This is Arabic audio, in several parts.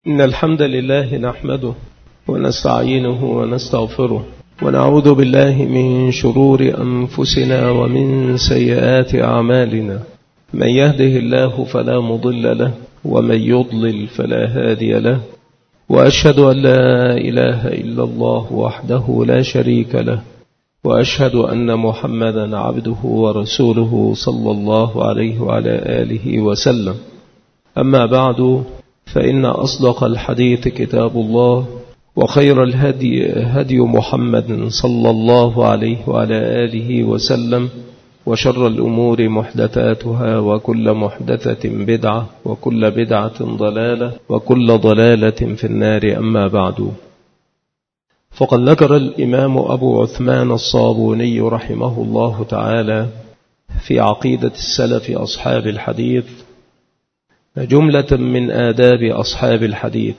إن الحمد لله نحمده ونستعينه ونستغفره ونعوذ بالله من شرور أنفسنا ومن سيئات أعمالنا. من يهده الله فلا مضل له ومن يضلل فلا هادي له، وأشهد أن لا إله إلا الله وحده لا شريك له، وأشهد أن محمدا عبده ورسوله صلى الله عليه وعلى آله وسلم. أما بعد، فإن أصدق الحديث كتاب الله، وخير الهدي هدي محمد صلى الله عليه وعلى آله وسلم، وشر الأمور محدثاتها، وكل محدثة بدعة، وكل بدعة ضلالة، وكل ضلالة في النار. أما بعد، فقد ذكر الإمام أبو عثمان الصابوني رحمه الله تعالى في عقيدة السلف أصحاب الحديث جملة من آداب أصحاب الحديث،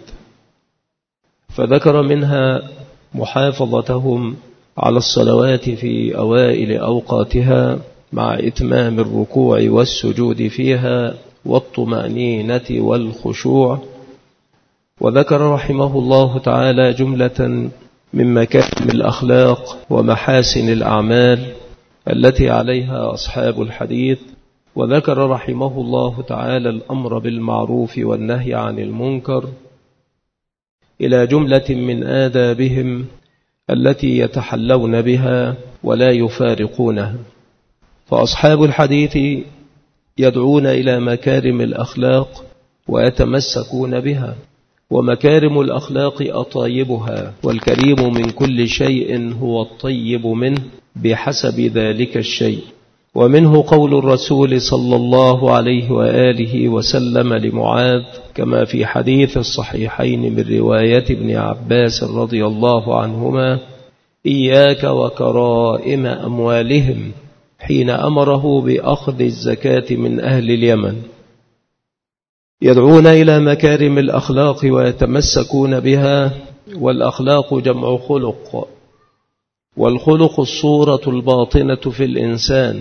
فذكر منها محافظتهم على الصلوات في أوائل أوقاتها مع إتمام الركوع والسجود فيها والطمأنينة والخشوع. وذكر رحمه الله تعالى جملة من مكارم الأخلاق ومحاسن الأعمال التي عليها أصحاب الحديث. وذكر رحمه الله تعالى الأمر بالمعروف والنهي عن المنكر إلى جملة من آدابهم التي يتحلون بها ولا يفارقونها. فأصحاب الحديث يدعون إلى مكارم الأخلاق ويتمسكون بها، ومكارم الأخلاق أطايبها، والكريم من كل شيء هو الطيب منه بحسب ذلك الشيء. ومنه قول الرسول صلى الله عليه وآله وسلم لمعاذ كما في حديث الصحيحين من رواية ابن عباس رضي الله عنهما: إياك وكرائم أموالهم، حين أمره بأخذ الزكاة من أهل اليمن. يدعون إلى مكارم الأخلاق ويتمسكون بها، والأخلاق جمع خلق، والخلق الصورة الباطنة في الإنسان،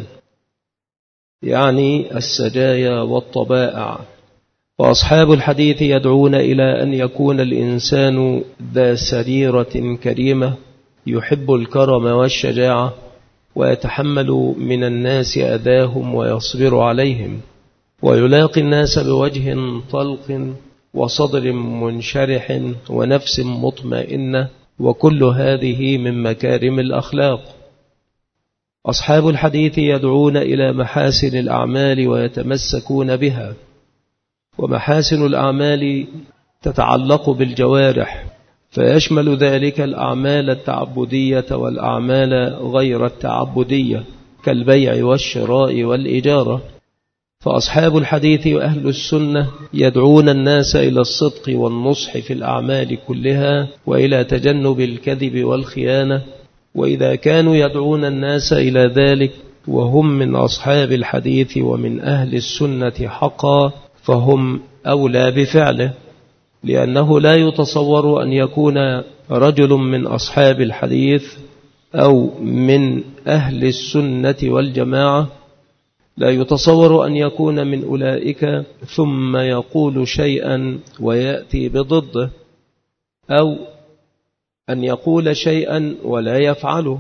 يعني السجايا والطبائع. وأصحاب الحديث يدعون إلى أن يكون الإنسان ذا سريرة كريمة، يحب الكرم والشجاعة، ويتحمل من الناس أذاهم ويصبر عليهم، ويلاقي الناس بوجه طلق وصدر منشرح ونفس مطمئنة، وكل هذه من مكارم الأخلاق. أصحاب الحديث يدعون إلى محاسن الأعمال ويتمسكون بها، ومحاسن الأعمال تتعلق بالجوارح، فيشمل ذلك الأعمال التعبدية والأعمال غير التعبدية كالبيع والشراء والإجارة. فأصحاب الحديث وأهل السنة يدعون الناس إلى الصدق والنصح في الأعمال كلها، وإلى تجنب الكذب والخيانة. وإذا كانوا يدعون الناس إلى ذلك وهم من أصحاب الحديث ومن أهل السنة حقا، فهم أولى بفعله، لأنه لا يتصور أن يكون رجل من أصحاب الحديث أو من أهل السنة والجماعة، لا يتصور أن يكون من أولئك ثم يقول شيئا ويأتي بضده، أو أن يقول شيئا ولا يفعله.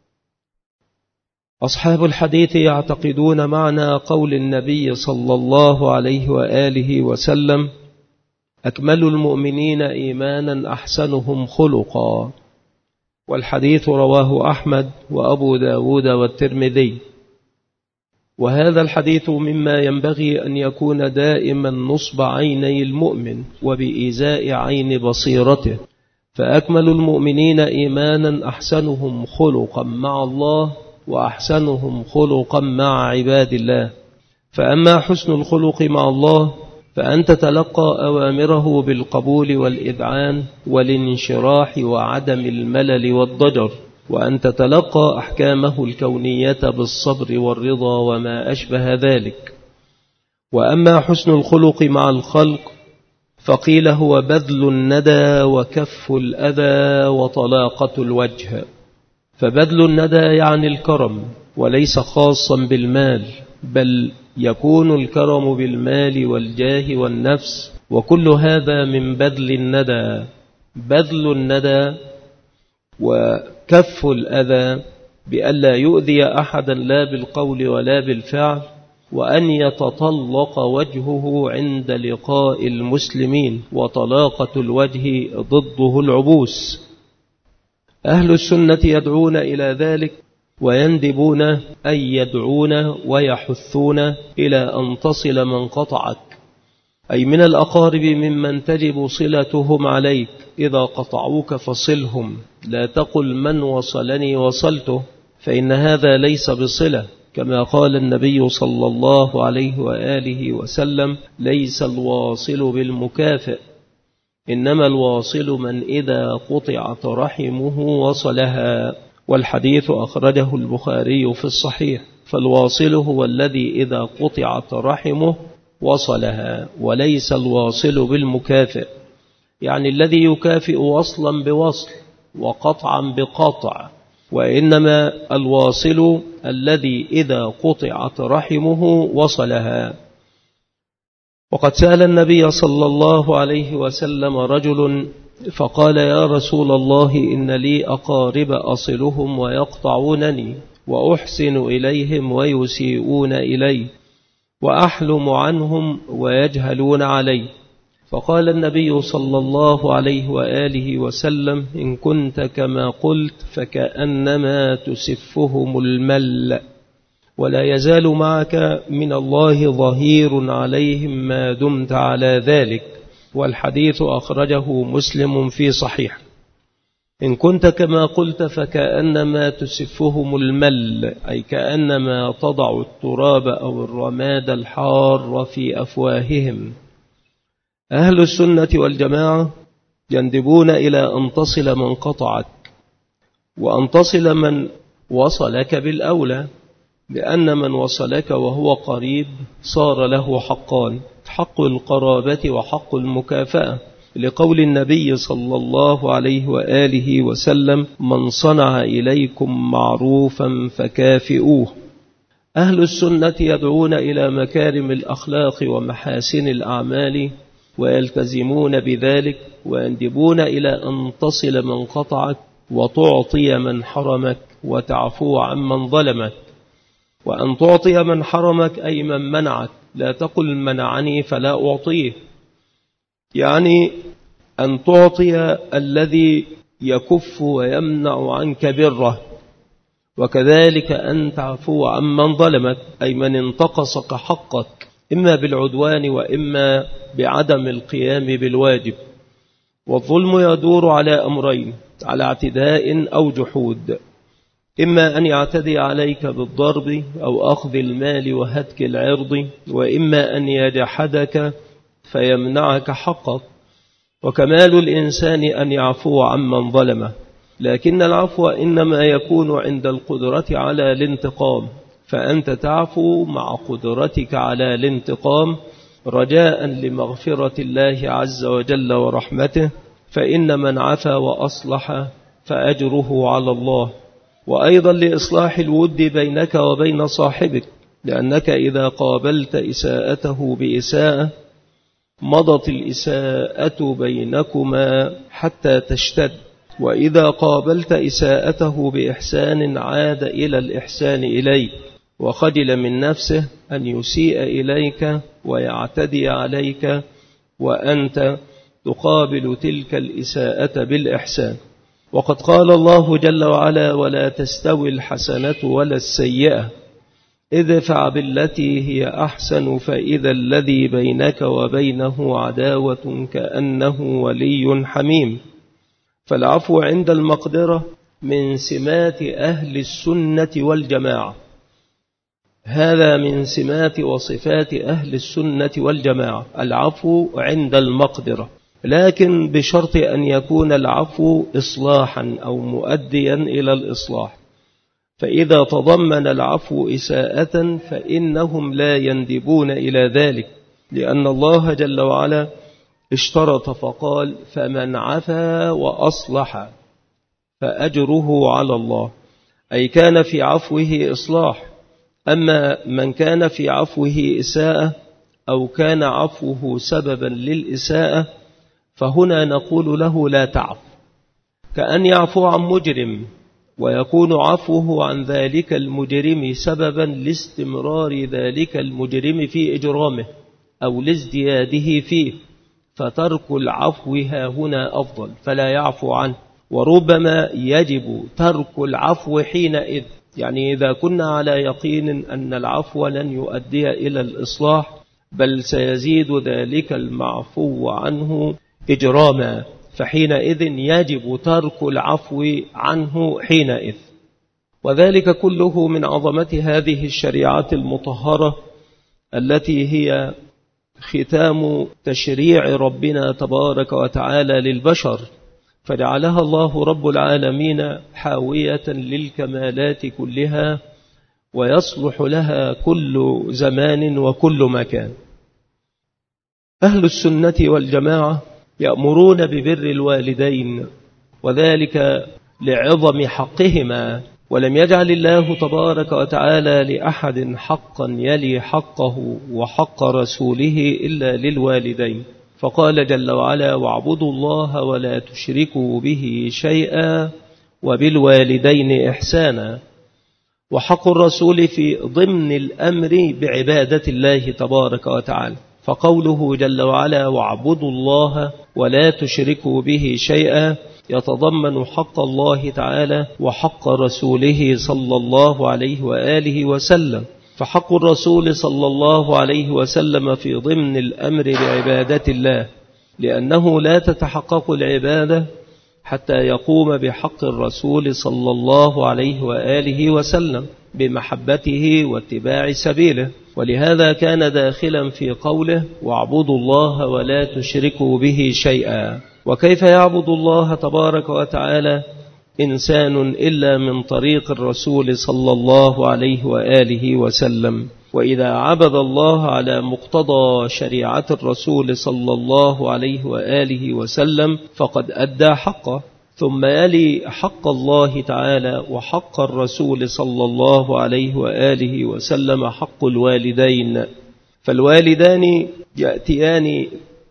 أصحاب الحديث يعتقدون معنى قول النبي صلى الله عليه وآله وسلم: أكمل المؤمنين إيمانا أحسنهم خلقا. والحديث رواه أحمد وأبو داود والترمذي. وهذا الحديث مما ينبغي أن يكون دائما نصب عيني المؤمن وبإزاء عين بصيرته، فأكمل المؤمنين إيمانا أحسنهم خلقا مع الله، وأحسنهم خلقا مع عباد الله. فأما حسن الخلق مع الله فأن تتلقى أوامره بالقبول والإذعان والانشراح وعدم الملل والضجر، وأن تتلقى أحكامه الكونية بالصبر والرضا وما أشبه ذلك. وأما حسن الخلق مع الخلق فقيل هو بذل الندى وكف الأذى وطلاقة الوجه. فبذل الندى يعني الكرم، وليس خاصا بالمال، بل يكون الكرم بالمال والجاه والنفس وكل هذا من بذل الندى. بذل الندى وكف الأذى بألا يؤذي أحدا لا بالقول ولا بالفعل، وأن يتطلق وجهه عند لقاء المسلمين، وطلاقة الوجه ضده العبوس. أهل السنة يدعون إلى ذلك، ويندبون أن يدعون ويحثون إلى أن تصل من قطعك، أي من الأقارب ممن تجب صلتهم عليك. إذا قطعوك فصلهم، لا تقل من وصلني وصلته، فإن هذا ليس بصلة، كما قال النبي صلى الله عليه وآله وسلم: ليس الواصل بالمكافئ، إنما الواصل من إذا قطعت رحمه وصلها. والحديث أخرجه البخاري في الصحيح. فالواصل هو الذي إذا قطعت رحمه وصلها، وليس الواصل بالمكافئ، يعني الذي يكافئ وصلا بوصل وقطعا بقطع، وإنما الواصل الذي إذا قطعت رحمه وصلها. وقد سأل النبي صلى الله عليه وسلم رجل فقال: يا رسول الله، إن لي أقارب أصلهم ويقطعونني، وأحسن إليهم ويسيئون إلي، وأحلم عنهم ويجهلون علي. فقال النبي صلى الله عليه وآله وسلم: إن كنت كما قلت فكأنما تسفهم المل، ولا يزال معك من الله ظهير عليهم ما دمت على ذلك. والحديث أخرجه مسلم في صحيح. إن كنت كما قلت فكأنما تسفهم المل، أي كأنما تضع التراب أو الرماد الحار في أفواههم. أهل السنة والجماعة يندبون إلى أن تصل من قطعك، وأن تصل من وصلك بالأولى، لأن من وصلك وهو قريب صار له حقان: حق القرابة وحق المكافأة، لقول النبي صلى الله عليه وآله وسلم: من صنع إليكم معروفا فكافئوه. أهل السنة يدعون إلى مكارم الأخلاق ومحاسن الأعمال، ويلتزمون بذلك، ويندبون إلى أن تصل من قطعك، وتعطي من حرمك، وتعفو عمن ظلمك. وأن تعطي من حرمك أي من منعك، لا تقل منعني فلا أعطيه، يعني أن تعطي الذي يكف ويمنع عنك بره. وكذلك أن تعفو عمن ظلمك، أي من انتقصك حقك، إما بالعدوان وإما بعدم القيام بالواجب. والظلم يدور على أمرين: على اعتداء أو جحود، إما أن يعتدي عليك بالضرب أو أخذ المال وهتك العرض، وإما أن يجحدك فيمنعك حقك. وكمال الإنسان أن يعفو عمن ظلمه، لكن العفو إنما يكون عند القدرة على الانتقام، فأنت تعفو مع قدرتك على الانتقام رجاء لمغفرة الله عز وجل ورحمته، فإن من عفا وأصلح فأجره على الله. وأيضا لإصلاح الود بينك وبين صاحبك، لأنك إذا قابلت إساءته بإساءة مضت الإساءة بينكما حتى تشتد، وإذا قابلت إساءته بإحسان عاد إلى الإحسان إليك، وخجل من نفسه أن يسيء إليك ويعتدي عليك، وأنت تقابل تلك الإساءة بالإحسان. وقد قال الله جل وعلا: ولا تستوي الحسنة ولا السيئة، ادفع بالتي هي أحسن فإذا الذي بينك وبينه عداوة كأنه ولي حميم. فالعفو عند المقدرة من سمات أهل السنة والجماعة، هذا من سمات وصفات أهل السنة والجماعة، العفو عند المقدرة، لكن بشرط أن يكون العفو إصلاحا أو مؤديا إلى الإصلاح. فإذا تضمن العفو إساءة فإنهم لا يندبون إلى ذلك، لأن الله جل وعلا اشترط فقال: فمن عفا وأصلح فأجره على الله، أي كان في عفوه إصلاح. أما من كان في عفوه إساءة أو كان عفوه سببا للإساءة فهنا نقول له لا تعف، كأن يعفو عن مجرم ويكون عفوه عن ذلك المجرم سببا لاستمرار ذلك المجرم في إجرامه أو لازدياده فيه، فترك العفو هنا أفضل فلا يعفو عنه. وربما يجب ترك العفو حينئذ، يعني إذا كنا على يقين أن العفو لن يؤدي إلى الإصلاح بل سيزيد ذلك المعفو عنه إجراما، فحينئذ يجب ترك العفو عنه حينئذ. وذلك كله من عظمة هذه الشريعة المطهرة التي هي ختام تشريع ربنا تبارك وتعالى للبشر، فجعلها الله رب العالمين حاوية للكمالات كلها ويصلح لها كل زمان وكل مكان. أهل السنة والجماعة يأمرون ببر الوالدين، وذلك لعظم حقهما، ولم يجعل الله تبارك وتعالى لأحد حقا يلي حقه وحق رسوله إلا للوالدين، فقال جل وعلا: واعبدوا الله ولا تشركوا به شيئا وبالوالدين إحسانا. وحق الرسول في ضمن الأمر بعبادة الله تبارك وتعالى، فقوله جل وعلا: واعبدوا الله ولا تشركوا به شيئا يتضمن حق الله تعالى وحق رسوله صلى الله عليه وآله وسلم. فحق الرسول صلى الله عليه وسلم في ضمن الأمر بعبادة الله، لأنه لا تتحقق العبادة حتى يقوم بحق الرسول صلى الله عليه وآله وسلم بمحبته واتباع سبيله، ولهذا كان داخلا في قوله: واعبدوا الله ولا تشركوا به شيئا. وكيف يعبد الله تبارك وتعالى إنسان إلا من طريق الرسول صلى الله عليه وآله وسلم؟ وإذا عبد الله على مقتضى شريعة الرسول صلى الله عليه وآله وسلم فقد أدى حقه. ثم يلي حق الله تعالى وحق الرسول صلى الله عليه وآله وسلم حق الوالدين، فالوالدان يأتيان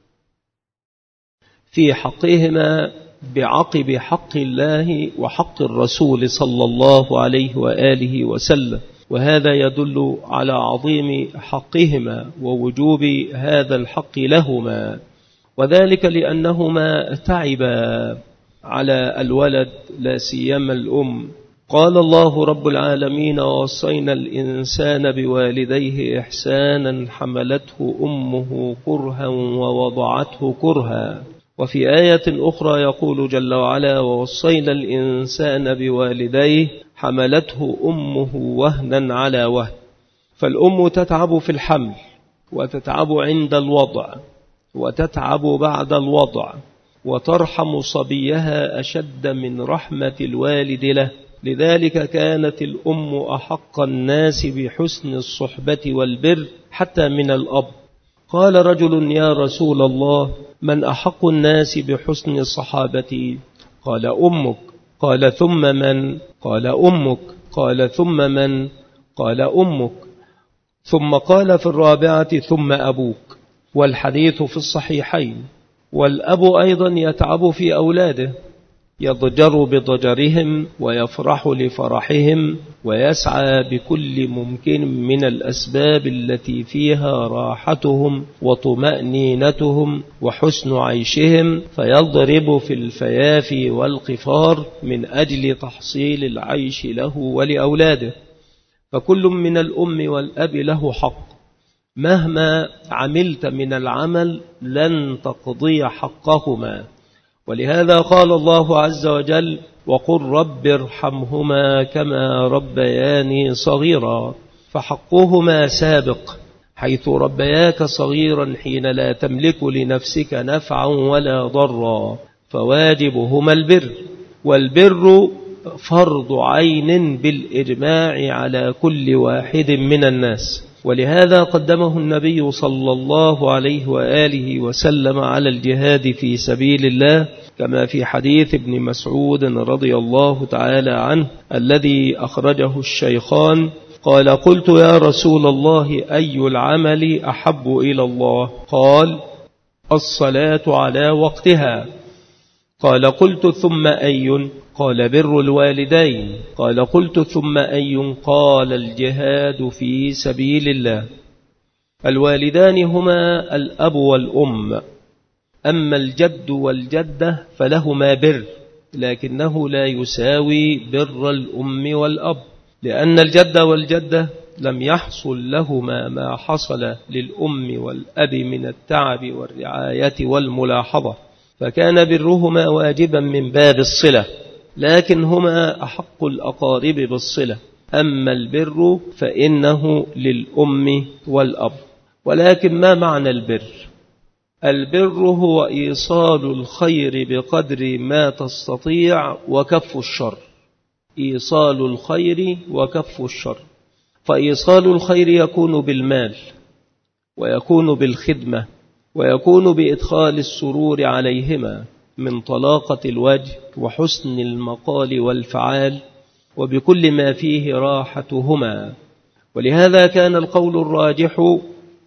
في حقهما بعقب حق الله وحق الرسول صلى الله عليه وآله وسلم، وهذا يدل على عظيم حقهما ووجوب هذا الحق لهما، وذلك لأنهما تعبا على الولد لا سيما الأم. قال الله رب العالمين: ووصينا الإنسان بوالديه إحسانا حملته أمه كرها ووضعته كرها. وفي آية أخرى يقول جل وعلا: ووصينا الإنسان بوالديه حملته أمه وهنا على وهن. فالأم تتعب في الحمل وتتعب عند الوضع وتتعب بعد الوضع، وترحم صبيها أشد من رحمة الوالد له، لذلك كانت الأم أحق الناس بحسن الصحبة والبر حتى من الأب. قال رجل: يا رسول الله، من أحق الناس بحسن صحابتي؟ قال: أمك. قال: ثم من؟ قال: أمك. قال: ثم من؟ قال: أمك. ثم قال في الرابعة: ثم أبوك. والحديث في الصحيحين. والأب أيضا يتعب في أولاده، يضجر بضجرهم ويفرح لفرحهم ويسعى بكل ممكن من الأسباب التي فيها راحتهم وطمأنينتهم وحسن عيشهم، فيضرب في الفيافي والقفار من أجل تحصيل العيش له ولأولاده. فكل من الأم والأب له حق، مهما عملت من العمل لن تقضي حقهما، ولهذا قال الله عز وجل: وقل رب ارحمهما كما ربياني صغيرا. فحقهما سابق، حيث ربياك صغيرا حين لا تملك لنفسك نفعا ولا ضرا، فواجبهما البر، والبر فرض عين بالإجماع على كل واحد من الناس، ولهذا قدمه النبي صلى الله عليه وآله وسلم على الجهاد في سبيل الله، كما في حديث ابن مسعود رضي الله تعالى عنه الذي أخرجه الشيخان قال قلت يا رسول الله أي العمل أحب إلى الله؟ قال الصلاة على وقتها. قال قلت ثم أي؟ قال بر الوالدين. قال قلت ثم أي؟ قال الجهاد في سبيل الله. الوالدان هما الأب والأم، أما الجد والجدة فلهما بر، لكنه لا يساوي بر الأم والأب، لأن الجد والجدة لم يحصل لهما ما حصل للأم والأب من التعب والرعاية والملاحظة، فكان برهما واجبا من باب الصلة، لكن هما أحق الأقارب بالصلة. أما البر فإنه للأم والأب. ولكن ما معنى البر؟ البر هو إيصال الخير بقدر ما تستطيع وكف الشر. إيصال الخير وكف الشر. فإيصال الخير يكون بالمال، ويكون بالخدمة، ويكون بإدخال السرور عليهما من طلاقة الوجه وحسن المقال والفعال، وبكل ما فيه راحتهما. ولهذا كان القول الراجح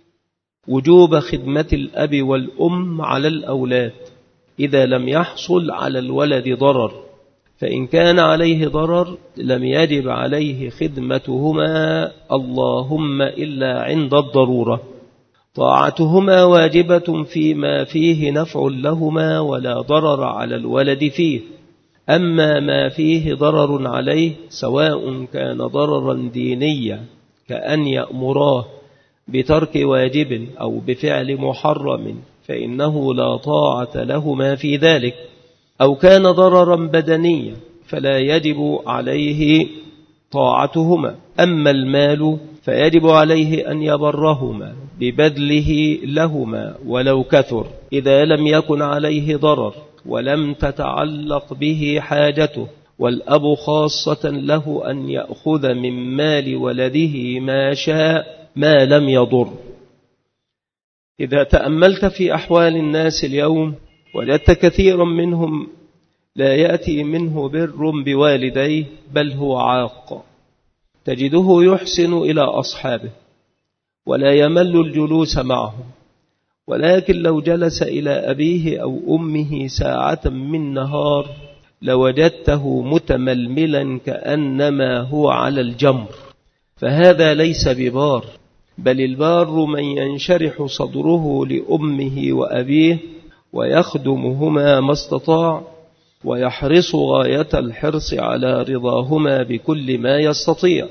وجوب خدمة الأب والأم على الأولاد إذا لم يحصل على الولد ضرر، فإن كان عليه ضرر لم يجب عليه خدمتهما اللهم إلا عند الضرورة. طاعتهما واجبة فيما فيه نفع لهما ولا ضرر على الولد فيه. أما ما فيه ضرر عليه سواء كان ضررا دينيا كأن يأمراه بترك واجب أو بفعل محرم فإنه لا طاعة لهما في ذلك، أو كان ضررا بدنيا فلا يجب عليه طاعتهما. أما المال فيجب عليه أن يبرهما ببذله لهما ولو كثر، إذا لم يكن عليه ضرر ولم تتعلق به حاجته. والأب خاصة له أن يأخذ من مال ولده ما شاء ما لم يضر. إذا تأملت في أحوال الناس اليوم وجدت كثيرا منهم لا يأتي منه بر بوالديه، بل هو عاق. تجده يحسن إلى أصحابه ولا يمل الجلوس معهم، ولكن لو جلس إلى أبيه أو أمه ساعة من نهار لوجدته متململا كأنما هو على الجمر. فهذا ليس ببار، بل البار من ينشرح صدره لأمه وأبيه ويخدمهما ما استطاع، ويحرص غاية الحرص على رضاهما بكل ما يستطيع.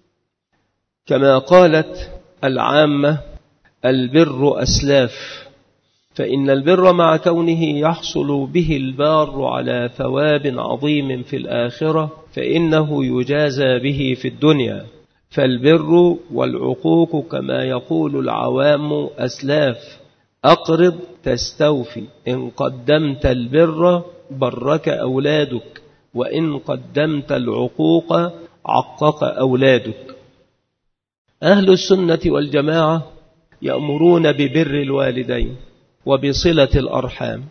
كما قالت العامة البر أسلاف، فإن البر مع كونه يحصل به البار على ثواب عظيم في الآخرة فإنه يجازى به في الدنيا. فالبر والعقوق كما يقول العوام أسلاف، أقرض تستوفي، إن قدمت البر برك أولادك، وإن قدمت العقوق عقق أولادك. أهل السنة والجماعة يأمرون ببر الوالدين وبصلة الأرحام.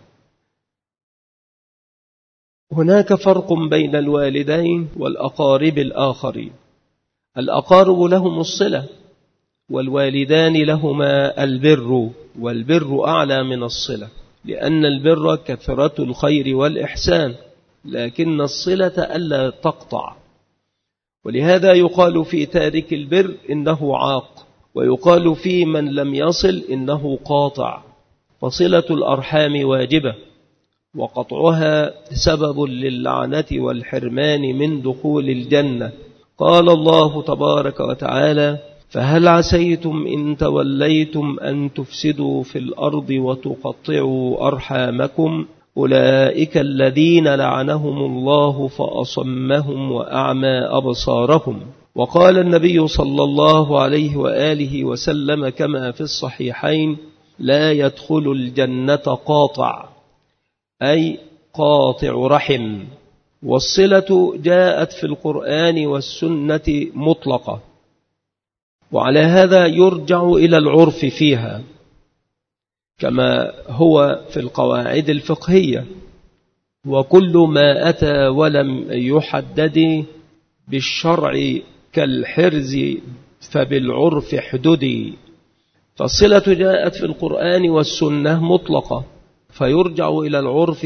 هناك فرق بين الوالدين والأقارب الآخرين. الأقارب لهم الصلة، والوالدان لهما البر، والبر أعلى من الصلة، لأن البر كثرة الخير والإحسان، لكن الصلة ألا تقطع. ولهذا يقال في تارك البر إنه عاق، ويقال في من لم يصل إنه قاطع. فصلة الأرحام واجبة، وقطعها سبب للعنة والحرمان من دخول الجنة. قال الله تبارك وتعالى: فهل عسيتم إن توليتم أن تفسدوا في الأرض وتقطعوا أرحامكم أولئك الذين لعنهم الله فأصمهم وأعمى أبصارهم. وقال النبي صلى الله عليه وآله وسلم كما في الصحيحين: لا يدخل الجنة قاطع، أي قاطع رحم. والصلة جاءت في القرآن والسنة مطلقة، وعلى هذا يرجع إلى العرف فيها كما هو في القواعد الفقهية. وكل ما أتى ولم يحدد بالشرع كالحرز فبالعرف حددي. فالصلة جاءت في القرآن والسنة مطلقة، فيرجع إلى العرف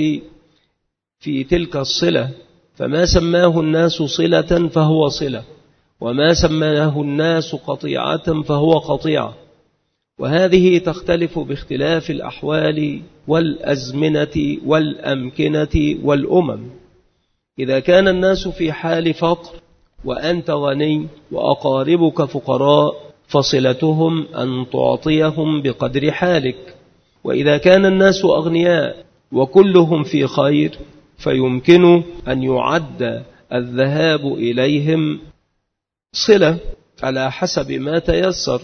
في تلك الصلة، فما سماه الناس صلة فهو صلة، وما سماه الناس قطيعة فهو قطيعة. وهذه تختلف باختلاف الأحوال والأزمنة والأمكنة والأمم. إذا كان الناس في حال فقر وأنت غني وأقاربك فقراء فصلتهم أن تعطيهم بقدر حالك. وإذا كان الناس أغنياء وكلهم في خير فيمكن أن يعد الذهاب إليهم صلة على حسب ما تيسر.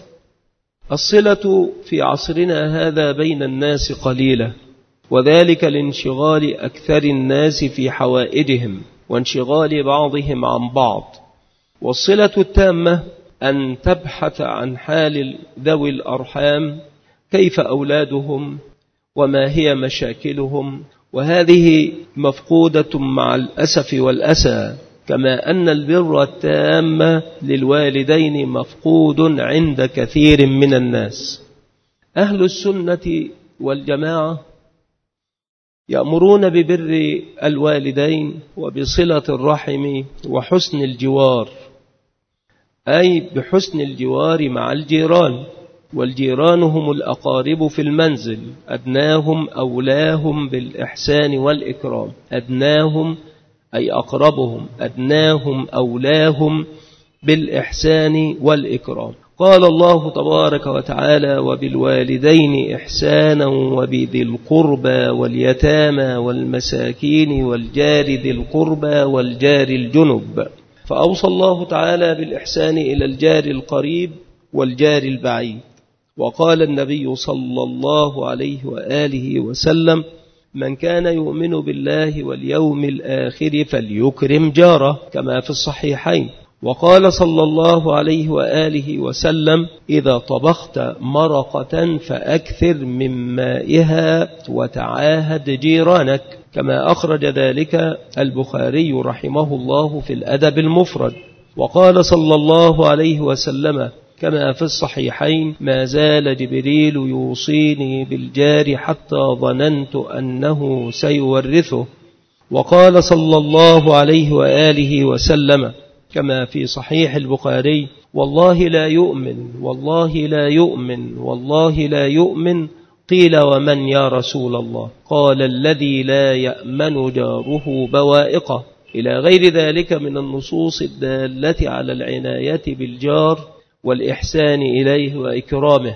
الصلة في عصرنا هذا بين الناس قليلة، وذلك لانشغال أكثر الناس في حوائجهم وانشغال بعضهم عن بعض. والصلة التامة أن تبحث عن حال ذوي الأرحام، كيف أولادهم وما هي مشاكلهم، وهذه مفقودة مع الأسف والأسى، كما أن البر التام للوالدين مفقود عند كثير من الناس. أهل السنة والجماعة يأمرون ببر الوالدين وبصلة الرحم وحسن الجوار، أي بحسن الجوار مع الجيران. والجيران هم الأقارب في المنزل، أدناهم أولاهم بالإحسان والإكرام. أدناهم أي أقربهم، أدناهم أولاهم بالإحسان والإكرام. قال الله تبارك وتعالى: وبالوالدين إحسانا وبذي القربى واليتامى والمساكين والجار ذي القربى والجار الجنب. فأوصى الله تعالى بالإحسان إلى الجار القريب والجار البعيد. وقال النبي صلى الله عليه وآله وسلم: من كان يؤمن بالله واليوم الآخر فليكرم جاره، كما في الصحيحين. وقال صلى الله عليه وآله وسلم: إذا طبخت مرقة فأكثر من مائها وتعاهد جيرانك، كما أخرج ذلك البخاري رحمه الله في الأدب المفرد. وقال صلى الله عليه وسلم كما في الصحيحين: ما زال جبريل يوصيني بالجار حتى ظننت أنه سيورثه. وقال صلى الله عليه وآله وسلم كما في صحيح البخاري: والله لا يؤمن، والله لا يؤمن، والله لا يؤمن. قيل: ومن يا رسول الله؟ قال: الذي لا يأمن جاره بوائقه، إلى غير ذلك من النصوص الدالة على العناية بالجار والإحسان إليه وإكرامه.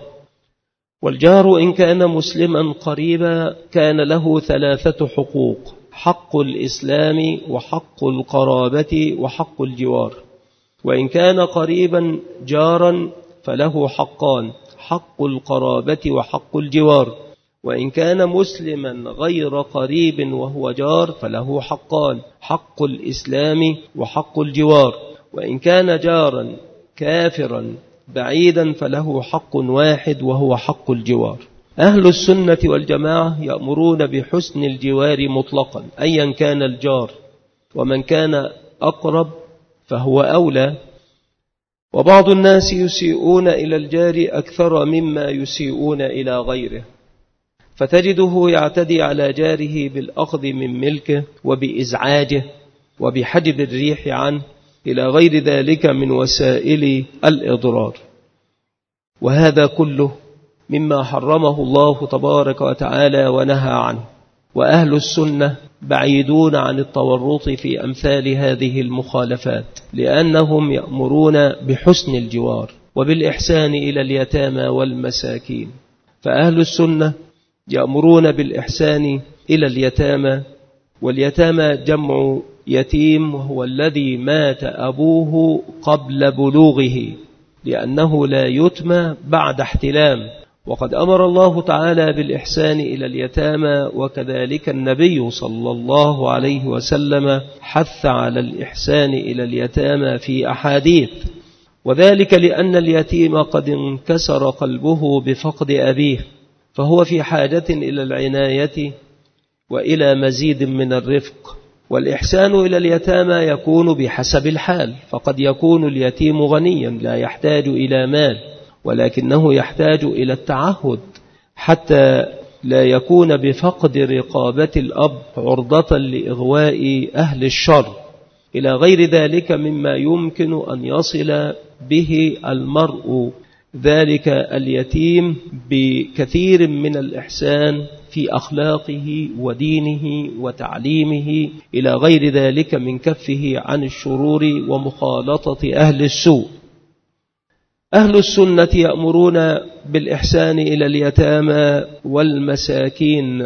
والجار إن كان مسلما قريبا كان له 3 حقوق: حق الإسلام وحق القرابة وحق الجوار. وإن كان قريبا جارا فله حقان: حق القرابة وحق الجوار. وإن كان مسلما غير قريب وهو جار فله حقان: حق الإسلام وحق الجوار. وإن كان جارا كافرا بعيدا فله حق واحد وهو حق الجوار. أهل السنة والجماعة يأمرون بحسن الجوار مطلقا أيا كان الجار، ومن كان أقرب فهو أولى. وبعض الناس يسيئون إلى الجار أكثر مما يسيئون إلى غيره، فتجده يعتدي على جاره بالأخذ من ملكه وبإزعاجه وبحجب الريح عنه إلى غير ذلك من وسائل الإضرار. وهذا كله مما حرمه الله تبارك وتعالى ونهى عنه. وأهل السنة بعيدون عن التورط في أمثال هذه المخالفات، لأنهم يأمرون بحسن الجوار وبالإحسان إلى اليتامى والمساكين. فأهل السنة يأمرون بالإحسان إلى اليتامى، واليتامى جمع يتيم، وهو الذي مات أبوه قبل بلوغه، لأنه لا يتم بعد احتلام. وقد أمر الله تعالى بالإحسان إلى اليتامى، وكذلك النبي صلى الله عليه وسلم حث على الإحسان إلى اليتامى في أحاديث، وذلك لأن اليتيم قد انكسر قلبه بفقد أبيه، فهو في حاجة إلى العناية وإلى مزيد من الرفق. والإحسان إلى اليتامى يكون بحسب الحال، فقد يكون اليتيم غنيا لا يحتاج إلى مال، ولكنه يحتاج إلى التعهد حتى لا يكون بفقد رقابة الأب عرضة لإغواء أهل الشر، إلى غير ذلك مما يمكن أن يصل به المرء ذلك اليتيم بكثير من الإحسان في أخلاقه ودينه وتعليمه، إلى غير ذلك من كفه عن الشرور ومخالطة أهل السوء. أهل السنة يأمرون بالإحسان إلى اليتامى والمساكين،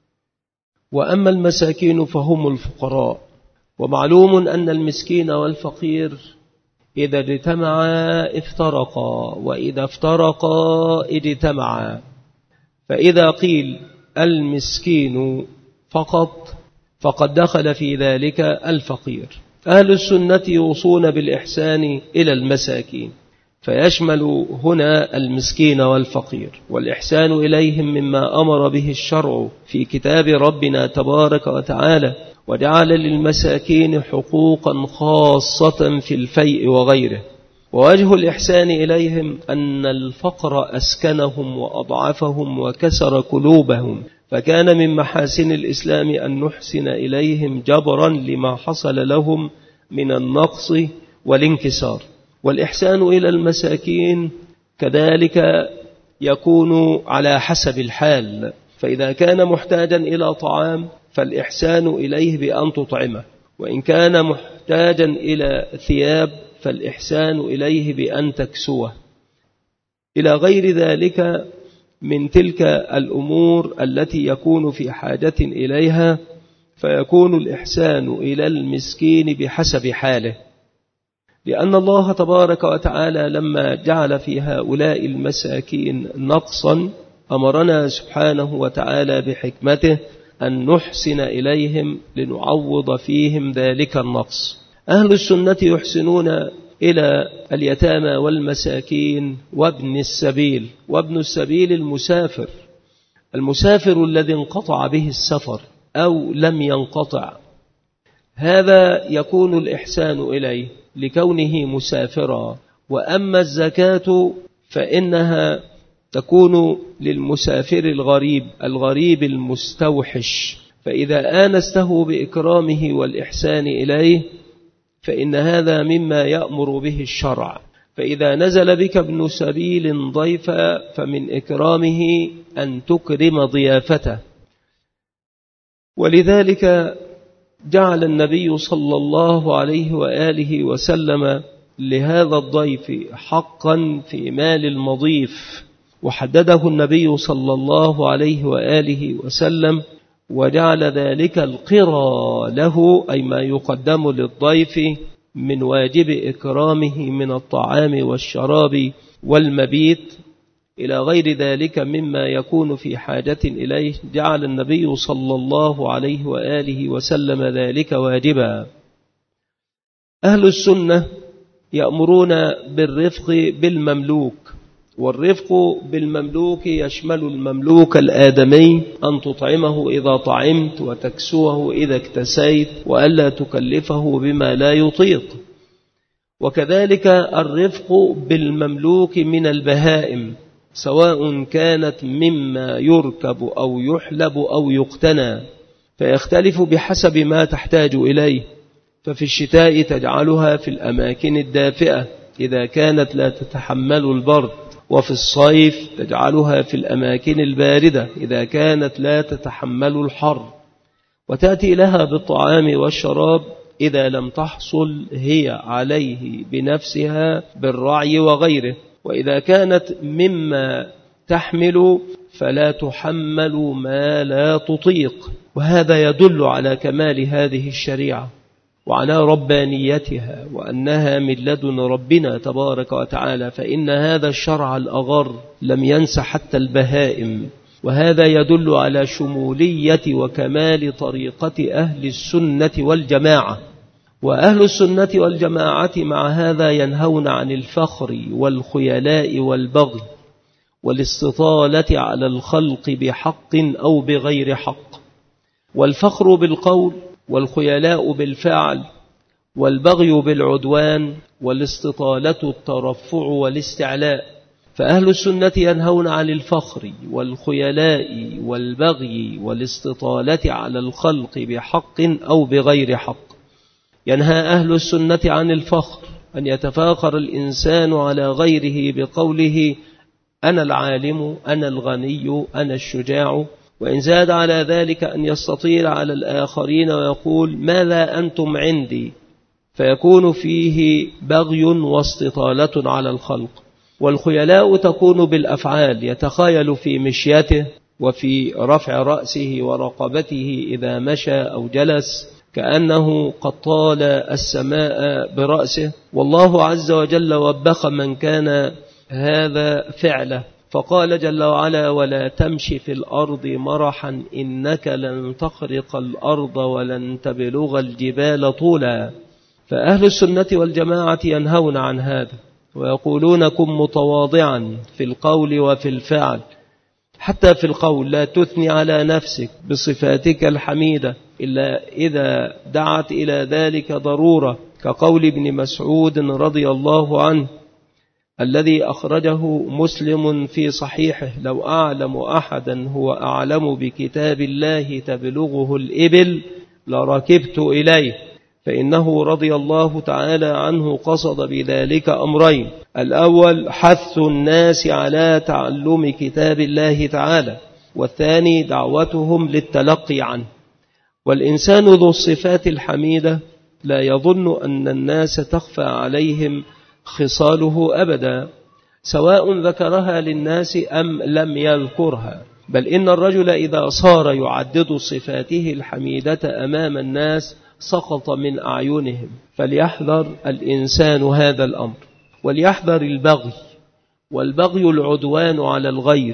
وأما المساكين فهم الفقراء. ومعلوم أن المسكين والفقير إذا اجتمعا افترقا، وإذا افترقا اجتمعا. فإذا قيل المسكين فقط فقد دخل في ذلك الفقير. أهل السنة يوصون بالإحسان إلى المساكين، فيشمل هنا المسكين والفقير، والإحسان إليهم مما أمر به الشرع في كتاب ربنا تبارك وتعالى، وجعل للمساكين حقوقا خاصة في الفيء وغيره. ووجه الإحسان إليهم أن الفقر أسكنهم وأضعفهم وكسر قلوبهم، فكان من محاسن الإسلام أن نحسن إليهم جبرا لما حصل لهم من النقص والانكسار. والإحسان إلى المساكين كذلك يكون على حسب الحال، فإذا كان محتاجا إلى طعام فالإحسان إليه بأن تطعمه، وإن كان محتاجا إلى ثياب فالإحسان إليه بأن تكسوه، إلى غير ذلك من تلك الأمور التي يكون في حاجة إليها، فيكون الإحسان إلى المسكين بحسب حاله. لأن الله تبارك وتعالى لما جعل في هؤلاء المساكين نقصا أمرنا سبحانه وتعالى بحكمته أن نحسن إليهم لنعوض فيهم ذلك النقص. أهل السنة يحسنون إلى اليتامى والمساكين وابن السبيل. وابن السبيل المسافر الذي انقطع به السفر أو لم ينقطع، هذا يكون الإحسان إليه لكونه مسافرا. وأما الزكاة فإنها تكون للمسافر الغريب المستوحش، فإذا آنسته بإكرامه والإحسان إليه فإن هذا مما يأمر به الشرع. فإذا نزل بك ابن سبيل ضيفا فمن إكرامه أن تكرم ضيافته. ولذلك جعل النبي صلى الله عليه وآله وسلم لهذا الضيف حقا في مال المضيف، وحدده النبي صلى الله عليه وآله وسلم، وجعل ذلك القرى له، أي ما يقدم للضيف من واجب إكرامه من الطعام والشراب والمبيت إلى غير ذلك مما يكون في حاجة إليه، جعل النبي صلى الله عليه وآله وسلم ذلك واجبا. أهل السنة يأمرون بالرفق بالمملوك، والرفق بالمملوك يشمل المملوك الآدمي أن تطعمه إذا طعمت وتكسوه إذا اكتسيت وألا تكلفه بما لا يطيق. وكذلك الرفق بالمملوك من البهائم، سواء كانت مما يركب أو يحلب أو يقتنى، فيختلف بحسب ما تحتاج إليه. ففي الشتاء تجعلها في الأماكن الدافئة إذا كانت لا تتحمل البرد، وفي الصيف تجعلها في الأماكن الباردة إذا كانت لا تتحمل الحر، وتأتي لها بالطعام والشراب إذا لم تحصل هي عليه بنفسها بالرعي وغيره. وإذا كانت مما تحمل فلا تحمل ما لا تطيق. وهذا يدل على كمال هذه الشريعة وعلى ربانيتها، وأنها من لدن ربنا تبارك وتعالى، فإن هذا الشرع الأغر لم ينس حتى البهائم. وهذا يدل على شمولية وكمال طريقة أهل السنة والجماعة. وأهل السنة والجماعة مع هذا ينهون عن الفخر والخيلاء والبغي والاستطالة على الخلق بحق أو بغير حق. والفخر بالقول والخيلاء بالفعل، والبغي بالعدوان، والاستطالة الترفع والاستعلاء. فأهل السنة ينهون عن الفخر والخيلاء والبغي والاستطالة على الخلق بحق أو بغير حق. ينهى أهل السنة عن الفخر، أن يتفاخر الإنسان على غيره بقوله أنا العالم، أنا الغني، أنا الشجاع، وإن زاد على ذلك أن يستطيل على الآخرين ويقول ماذا أنتم عندي، فيكون فيه بغي واستطالة على الخلق. والخيلاء تكون بالأفعال، يتخيل في مشيته وفي رفع رأسه ورقبته إذا مشى أو جلس كأنه قد طال السماء برأسه. والله عز وجل وبخ من كان هذا فعله، فقال جل وعلا ولا تمشي في الأرض مرحا إنك لن تخرق الأرض ولن تبلغ الجبال طولا. فأهل السنة والجماعة ينهون عن هذا ويقولون كن متواضعا في القول وفي الفعل، حتى في القول لا تثني على نفسك بصفاتك الحميدة إلا إذا دعت إلى ذلك ضرورة، كقول ابن مسعود رضي الله عنه الذي أخرجه مسلم في صحيحه لو أعلم أحدا هو أعلم بكتاب الله تبلغه الإبل لركبت إليه. فإنه رضي الله تعالى عنه قصد بذلك أمرين: الأول حث الناس على تعلم كتاب الله تعالى، والثاني دعوتهم للتلقي عنه. والإنسان ذو الصفات الحميدة لا يظن أن الناس تخفى عليهم خصاله أبدا، سواء ذكرها للناس أم لم يذكرها، بل إن الرجل إذا صار يعدد صفاته الحميدة أمام الناس سقط من أعينهم. فليحذر الإنسان هذا الأمر، وليحذر البغي، والبغي العدوان على الغير.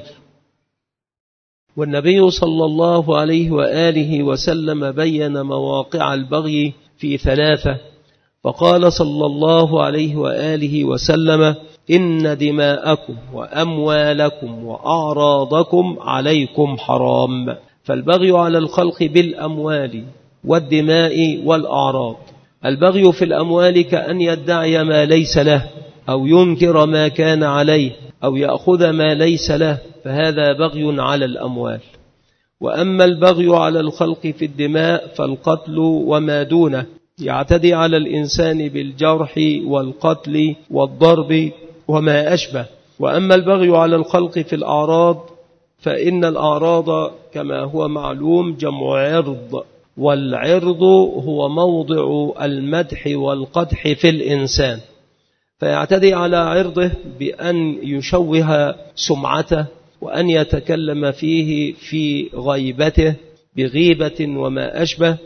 والنبي صلى الله عليه وآله وسلم بين مواقع البغي في 3، فقال صلى الله عليه وآله وسلم إن دماءكم وأموالكم وأعراضكم عليكم حرام. فالبغي على الخلق بالأموال والدماء والأعراض. البغي في الأموال كأن يدعي ما ليس له، أو ينكر ما كان عليه، أو يأخذ ما ليس له، فهذا بغي على الأموال. وأما البغي على الخلق في الدماء فالقتل وما دونه، يعتدي على الإنسان بالجرح والقتل والضرب وما أشبه. وأما البغي على الخلق في الأعراض فإن الأعراض كما هو معلوم جمع عرض، والعرض هو موضع المدح والقدح في الإنسان، فيعتدي على عرضه بأن يشوه سمعته وأن يتكلم فيه في غيبته بغيبة وما أشبه.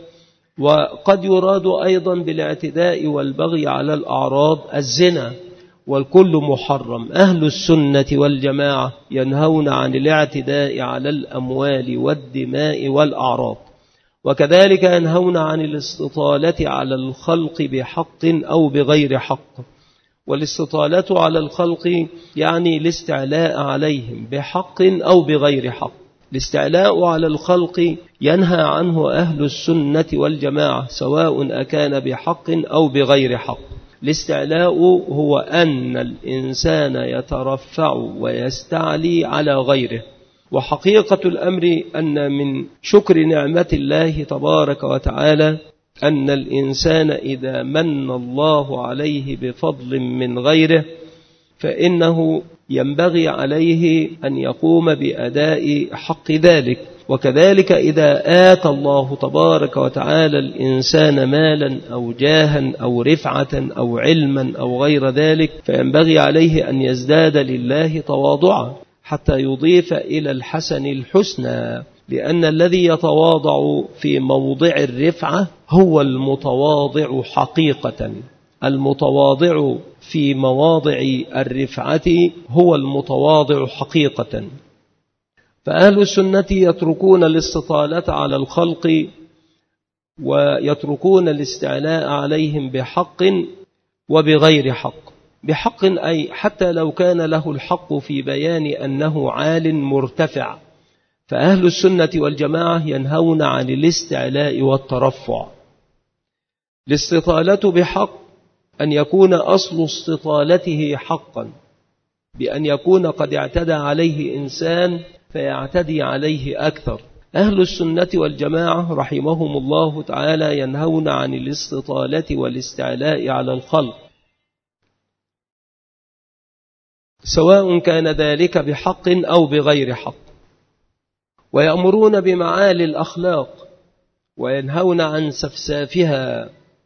وقد يراد أيضا بالاعتداء والبغي على الأعراض الزنا، والكل محرم. أهل السنة والجماعة ينهون عن الاعتداء على الأموال والدماء والأعراض، وكذلك ينهون عن الاستطالة على الخلق بحق أو بغير حق. والاستطالة على الخلق يعني الاستعلاء عليهم بحق أو بغير حق. الاستعلاء على الخلق ينهى عنه أهل السنة والجماعة سواء أكان بحق أو بغير حق. الاستعلاء هو أن الإنسان يترفع ويستعلي على غيره. وحقيقة الأمر أن من شكر نعمة الله تبارك وتعالى أن الإنسان إذا من الله عليه بفضل من غيره فإنه ينبغي عليه أن يقوم بأداء حق ذلك. وكذلك إذا آتى الله تبارك وتعالى الإنسان مالا أو جاها أو رفعة أو علما أو غير ذلك فينبغي عليه أن يزداد لله تواضعا حتى يضيف إلى الحسن الحسنى، لأن الذي يتواضع في موضع الرفعة هو المتواضع حقيقة. المتواضع في مواضع الرفعة هو المتواضع حقيقة. فأهل السنة يتركون الاستطالة على الخلق ويتركون الاستعلاء عليهم بحق وبغير حق. بحق أي حتى لو كان له الحق في بيان أنه عال مرتفع. فأهل السنة والجماعة ينهون عن الاستعلاء والترفع، الاستطالة بحق أن يكون أصل استطالته حقا، بأن يكون قد اعتدى عليه إنسان فيعتدي عليه أكثر. أهل السنة والجماعة رحمهم الله تعالى ينهون عن الاستطالة والاستعلاء على الخلق، سواء كان ذلك بحق أو بغير حق، ويأمرون بمعالي الأخلاق وينهون عن سفسافها.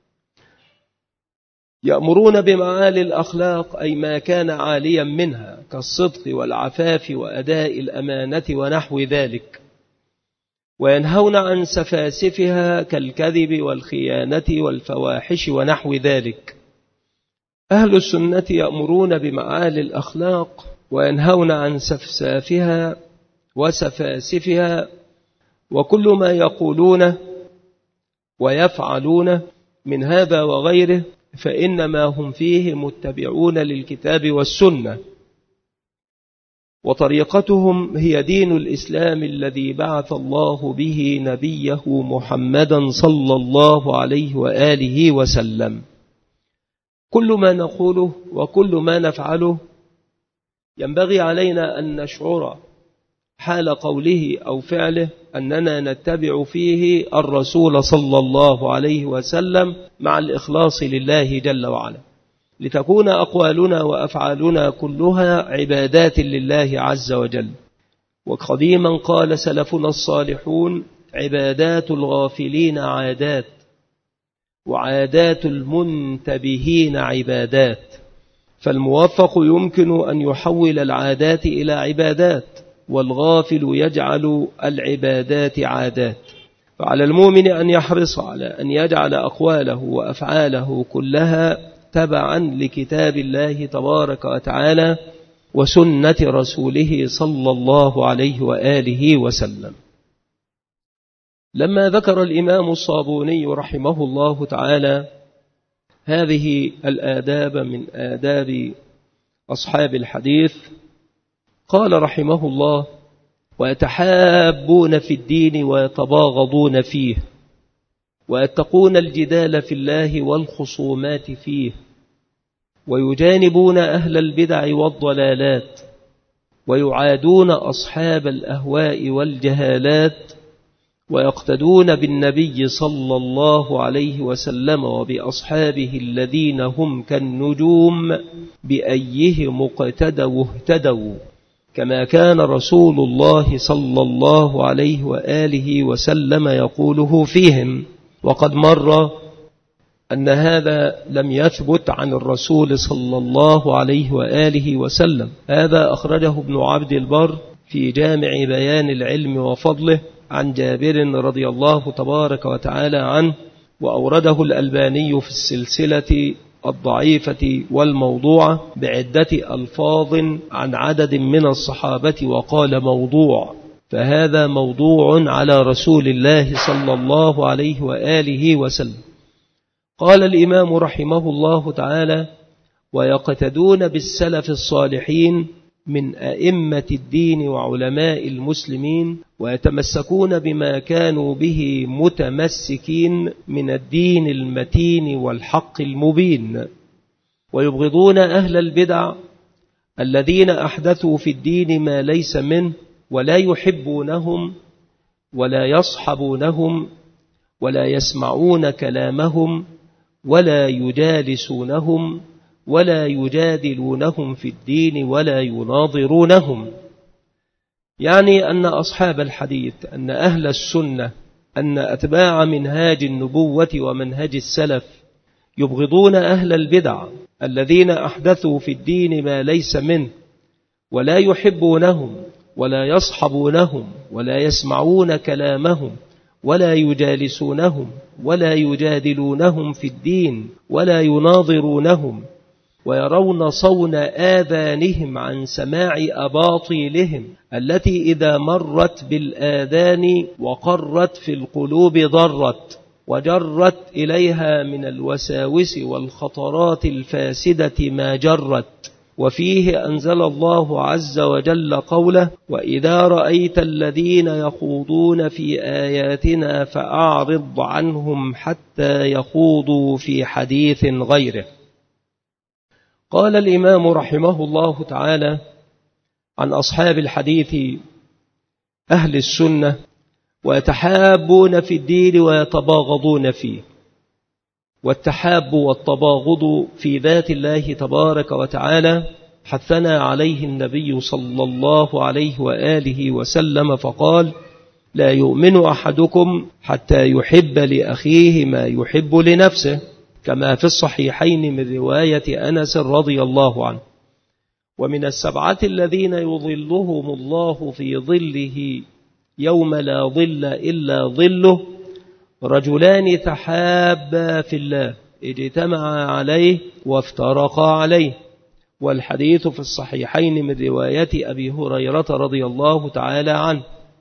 يأمرون بمعالي الأخلاق أي ما كان عاليا منها كالصدق والعفاف وأداء الأمانة ونحو ذلك، وينهون عن سفاسفها كالكذب والخيانة والفواحش ونحو ذلك. أهل السنة يأمرون بمعالي الأخلاق وينهون عن سفسافها وسفاسفها، وكل ما يقولونه ويفعلونه من هذا وغيره فإنما هم فيه متبعون للكتاب والسنة، وطريقتهم هي دين الإسلام الذي بعث الله به نبيه محمدا صلى الله عليه وآله وسلم. كل ما نقوله وكل ما نفعله ينبغي علينا أن نشعر حال قوله أو فعله أننا نتبع فيه الرسول صلى الله عليه وسلم مع الإخلاص لله جل وعلا، لتكون أقوالنا وأفعالنا كلها عبادات لله عز وجل. وقديما قال سلفنا الصالحون: عبادات الغافلين عادات، وعادات المنتبهين عبادات. فالموفق يمكن أن يحول العادات إلى عبادات، والغافل يجعل العبادات عادات. فعلى المؤمن أن يحرص على أن يجعل أقواله وأفعاله كلها تبعا لكتاب الله تبارك وتعالى وسنة رسوله صلى الله عليه وآله وسلم. لما ذكر الإمام الصابوني رحمه الله تعالى هذه الآداب من آداب أصحاب الحديث، قال رحمه الله: ويتحابون في الدين ويتباغضون فيه، ويتقون الجدال في الله والخصومات فيه، ويجانبون أهل البدع والضلالات، ويعادون أصحاب الأهواء والجهالات، ويقتدون بالنبي صلى الله عليه وسلم وبأصحابه الذين هم كالنجوم بأيهم اقتدوا اهتدوا، كما كان رسول الله صلى الله عليه وآله وسلم يقوله فيهم. وقد مر أن هذا لم يثبت عن الرسول صلى الله عليه وآله وسلم. هذا أخرجه ابن عبد البر في جامع بيان العلم وفضله عن جابر رضي الله تبارك وتعالى عنه، وأورده الألباني في السلسلة الضعيفة والموضوعة بعدة ألفاظ عن عدد من الصحابة وقال موضوع، فهذا موضوع على رسول الله صلى الله عليه وآله وسلم. قال الإمام رحمه الله تعالى: ويقتدون بالسلف الصالحين من أئمة الدين وعلماء المسلمين، ويتمسكون بما كانوا به متمسكين من الدين المتين والحق المبين، ويبغضون أهل البدع الذين أحدثوا في الدين ما ليس منه، ولا يحبونهم ولا يصحبونهم ولا يسمعون كلامهم ولا يجالسونهم ولا يجادلونهم في الدين ولا يناظرونهم. يعني أن أصحاب الحديث، أن أهل السنة، أن أتباع منهاج النبوة ومنهج السلف يبغضون أهل البدع الذين أحدثوا في الدين ما ليس منه، ولا يحبونهم ولا يصحبونهم ولا يسمعون كلامهم ولا يجالسونهم ولا يجادلونهم في الدين ولا يناظرونهم، ويرون صون آذانهم عن سماع أباطيلهم التي إذا مرت بالآذان وقرت في القلوب ضرت، وجرت إليها من الوساوس والخطرات الفاسدة ما جرت، وفيه أنزل الله عز وجل قوله: وإذا رأيت الذين يخوضون في آياتنا فأعرض عنهم حتى يخوضوا في حديث غيره. قال الإمام رحمه الله تعالى عن أصحاب الحديث أهل السنة: ويتحابون في الدين ويتباغضون فيه. والتحاب والتباغض في ذات الله تبارك وتعالى حثنا عليه النبي صلى الله عليه وآله وسلم فقال: لا يؤمن أحدكم حتى يحب لأخيه ما يحب لنفسه، كما في الصحيحين من رواية أنس رضي الله عنه. ومن السبعة الذين يظلهم الله في ظله يوم لا ظل إلا ظله: رجلان تحابا في الله اجتمعا عليه وافترقا عليه. والحديث في الصحيحين من رواية أبي هريرة رضي الله تعالى عنه.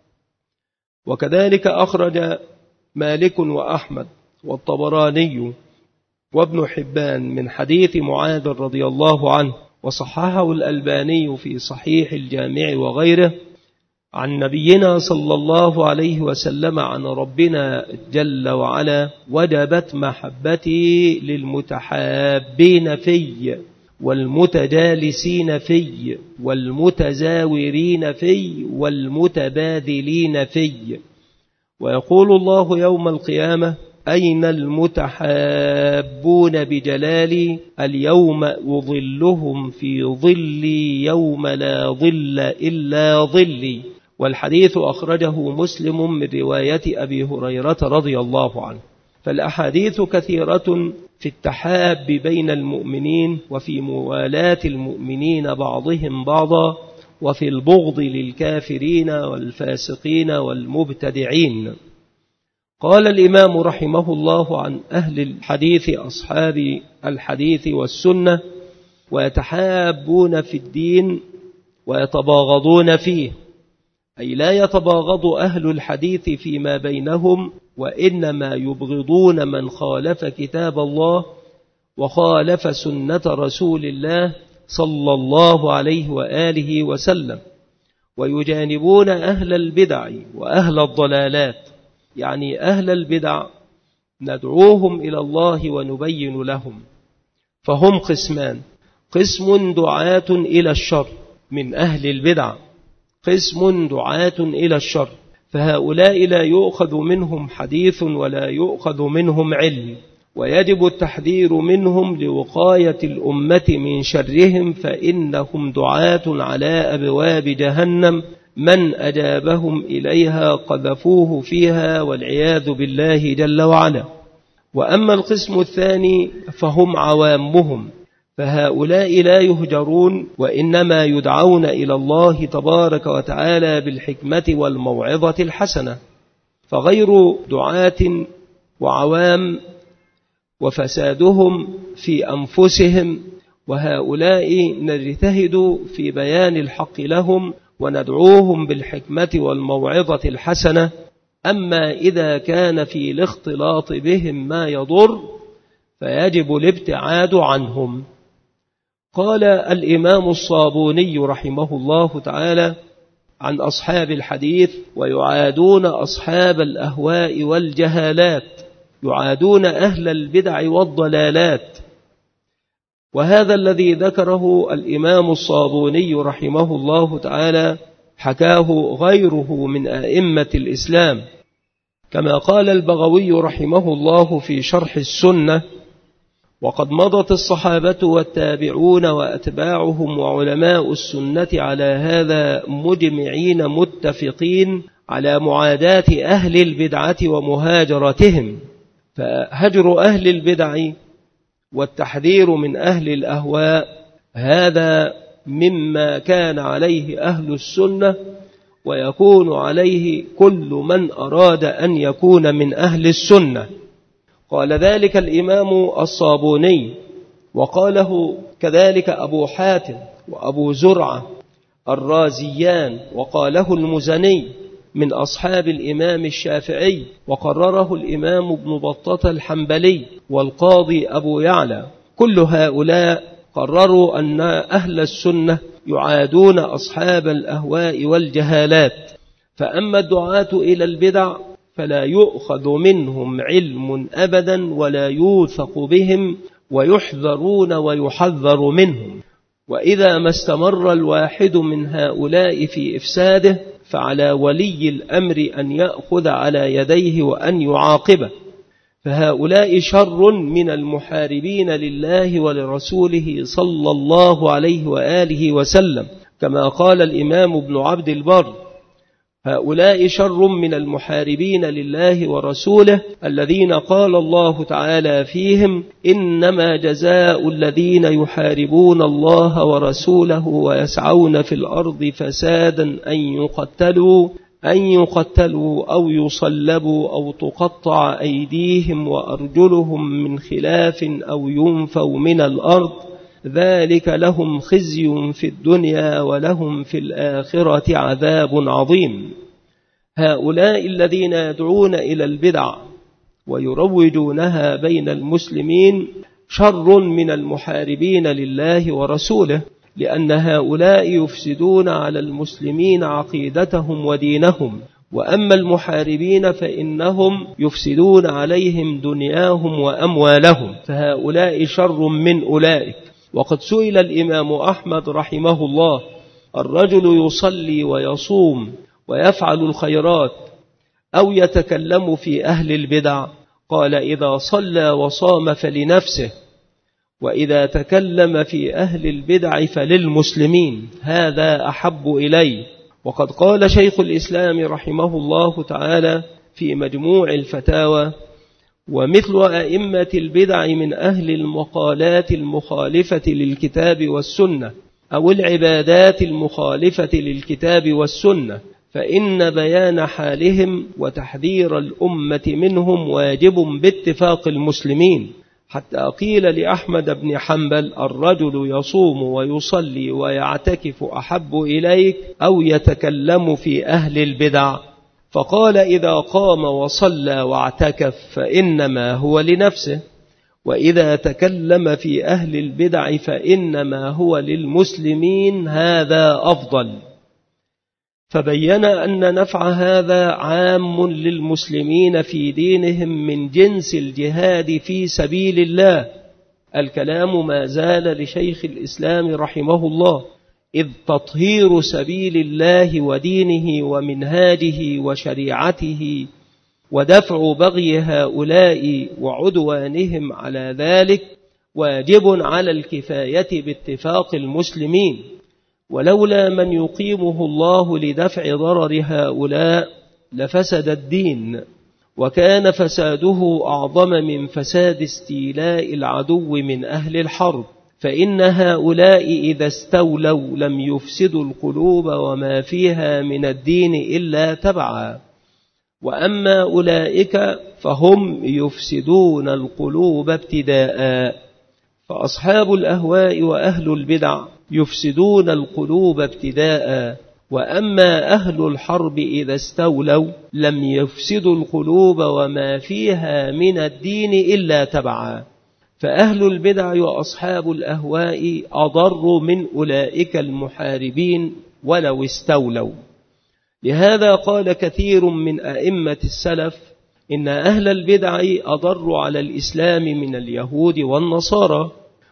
وكذلك أخرج مالك وأحمد والطبراني وابن حبان من حديث معاذ رضي الله عنه، وصححه الألباني في صحيح الجامع وغيره، عن نبينا صلى الله عليه وسلم عن ربنا جل وعلا: وجبت محبتي للمتحابين في والمتجالسين في والمتزاورين في والمتبادلين في. ويقول الله يوم القيامة: أين المتحابون بجلالي؟ اليوم أظلهم في ظلي يوم لا ظل إلا ظلي. والحديث أخرجه مسلم من رواية أبي هريرة رضي الله عنه. فالأحاديث كثيرة في التحاب بين المؤمنين، وفي موالاة المؤمنين بعضهم بعضا، وفي البغض للكافرين والفاسقين والمبتدعين. قال الإمام رحمه الله عن أهل الحديث أصحاب الحديث والسنة: ويتحابون في الدين ويتباغضون فيه، أي لا يتباغض أهل الحديث فيما بينهم، وإنما يبغضون من خالف كتاب الله وخالف سنة رسول الله صلى الله عليه وآله وسلم، ويجانبون أهل البدع وأهل الضلالات. يعني أهل البدع ندعوهم إلى الله ونبين لهم، فهم قسمان: قسم دعاة إلى الشر من أهل البدع، قسم دعاة إلى الشر، فهؤلاء لا يؤخذ منهم حديث ولا يؤخذ منهم علم، ويجب التحذير منهم لوقاية الأمة من شرهم، فإنهم دعاة على أبواب جهنم، من أجابهم إليها قذفوه فيها والعياذ بالله جل وعلا. وأما القسم الثاني فهم عوامهم، فهؤلاء لا يهجرون، وإنما يدعون إلى الله تبارك وتعالى بالحكمة والموعظة الحسنة، فغير دعاة وعوام وفسادهم في أنفسهم، وهؤلاء نجتهد في بيان الحق لهم وندعوهم بالحكمة والموعظة الحسنة. أما إذا كان في الاختلاط بهم ما يضر فيجب الابتعاد عنهم. قال الإمام الصابوني رحمه الله تعالى عن أصحاب الحديث: ويعادون أصحاب الأهواء والجهالات، يعادون أهل البدع والضلالات. وهذا الذي ذكره الإمام الصابوني رحمه الله تعالى حكاه غيره من أئمة الإسلام، كما قال البغوي رحمه الله في شرح السنة: وقد مضت الصحابة والتابعون وأتباعهم وعلماء السنة على هذا مجمعين متفقين على معاداة أهل البدعة ومهاجرتهم. فهجر أهل البدع والتحذير من أهل الأهواء هذا مما كان عليه أهل السنة، ويكون عليه كل من أراد أن يكون من أهل السنة. قال ذلك الإمام الصابوني، وقاله كذلك أبو حاتم وأبو زرعة الرازيان، وقاله المزني من أصحاب الإمام الشافعي، وقرره الإمام ابن بطة الحنبلي والقاضي أبو يعلى. كل هؤلاء قرروا أن أهل السنة يعادون أصحاب الأهواء والجهالات، فأما الدعاة إلى البدع فلا يؤخذ منهم علم أبدا ولا يوثق بهم، ويحذرون ويحذر منهم. وإذا ما استمر الواحد من هؤلاء في إفساده فعلى ولي الأمر أن يأخذ على يديه وأن يعاقبه، فهؤلاء شر من المحاربين لله ولرسوله صلى الله عليه وآله وسلم، كما قال الإمام ابن عبد البر: هؤلاء شر من المحاربين لله ورسوله الذين قال الله تعالى فيهم: إنما جزاء الذين يحاربون الله ورسوله ويسعون في الأرض فسادا أن يقتلوا أو يصلبوا أو تقطع أيديهم وأرجلهم من خلاف أو ينفوا من الأرض، ذلك لهم خزي في الدنيا ولهم في الآخرة عذاب عظيم. هؤلاء الذين يدعون إلى البدع ويروجونها بين المسلمين شر من المحاربين لله ورسوله، لأن هؤلاء يفسدون على المسلمين عقيدتهم ودينهم، وأما المحاربين فإنهم يفسدون عليهم دنياهم وأموالهم، فهؤلاء شر من أولئك. وقد سئل الإمام أحمد رحمه الله: الرجل يصلي ويصوم ويفعل الخيرات أو يتكلم في أهل البدع؟ قال: إذا صلى وصام فلنفسه، وإذا تكلم في أهل البدع فللمسلمين، هذا أحب إلي. وقد قال شيخ الإسلام رحمه الله تعالى في مجموع الفتاوى: ومثل أئمة البدع من أهل المقالات المخالفة للكتاب والسنة أو العبادات المخالفة للكتاب والسنة، فإن بيان حالهم وتحذير الأمة منهم واجب باتفاق المسلمين، حتى قيل لأحمد بن حنبل: الرجل يصوم ويصلي ويعتكف أحب إليك أو يتكلم في أهل البدع؟ فقال: إذا قام وصلى واعتكف فإنما هو لنفسه، وإذا تكلم في أهل البدع فإنما هو للمسلمين، هذا أفضل. فبين أن نفع هذا عام للمسلمين في دينهم من جنس الجهاد في سبيل الله. الكلام ما زال لشيخ الإسلام رحمه الله، إذ تطهير سبيل الله ودينه ومنهاجه وشريعته ودفع بغي هؤلاء وعدوانهم على ذلك واجب على الكفاية باتفاق المسلمين، ولولا من يقيمه الله لدفع ضرر هؤلاء لفسد الدين، وكان فساده أعظم من فساد استيلاء العدو من أهل الحرب، فإن هؤلاء إذا استولوا لم يفسدوا القلوب وما فيها من الدين إلا تبعا، وأما أولئك فهم يفسدون القلوب ابتداء. فأصحاب الأهواء وأهل البدع يفسدون القلوب ابتداء، وأما أهل الحرب إذا استولوا لم يفسدوا القلوب وما فيها من الدين إلا تبعا. فأهل البدع وأصحاب الأهواء أضر من أولئك المحاربين ولو استولوا. لهذا قال كثير من أئمة السلف: إن أهل البدع أضر على الإسلام من اليهود والنصارى،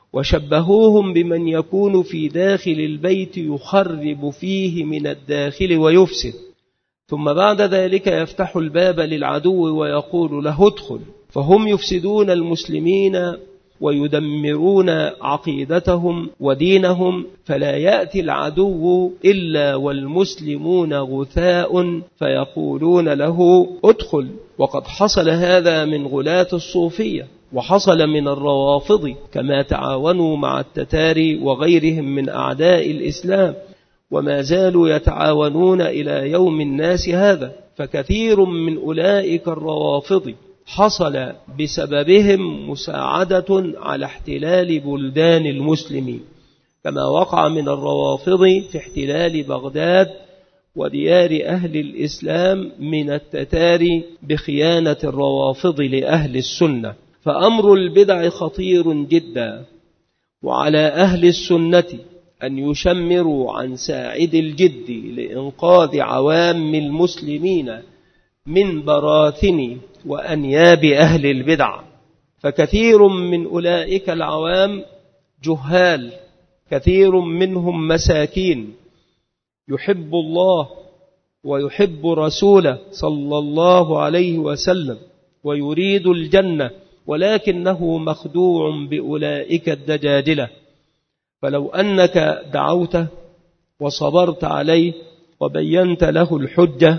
وشبهوهم بمن يكون في داخل البيت يخرب فيه من الداخل ويفسد، ثم بعد ذلك يفتح الباب للعدو ويقول له: ادخل. فهم يفسدون المسلمين ويدمرون عقيدتهم ودينهم، فلا يأتي العدو إلا والمسلمون غثاء فيقولون له: ادخل. وقد حصل هذا من غلاة الصوفية، وحصل من الروافض، كما تعاونوا مع التتاري وغيرهم من أعداء الإسلام، وما زالوا يتعاونون إلى يوم الناس هذا. فكثير من أولئك الروافض حصل بسببهم مساعدة على احتلال بلدان المسلمين، كما وقع من الروافض في احتلال بغداد وديار أهل الإسلام من التتاري بخيانة الروافض لأهل السنة. فأمر البدع خطير جدا، وعلى أهل السنة أن يشمروا عن ساعد الجد لإنقاذ عوام المسلمين من براثن وأنياب أهل البدع، فكثير من أولئك العوام جهال، كثير منهم مساكين، يحب الله ويحب رسوله صلى الله عليه وسلم ويريد الجنة، ولكنه مخدوع بأولئك الدجاجلة. فلو أنك دعوته وصبرت عليه وبينت له الحجة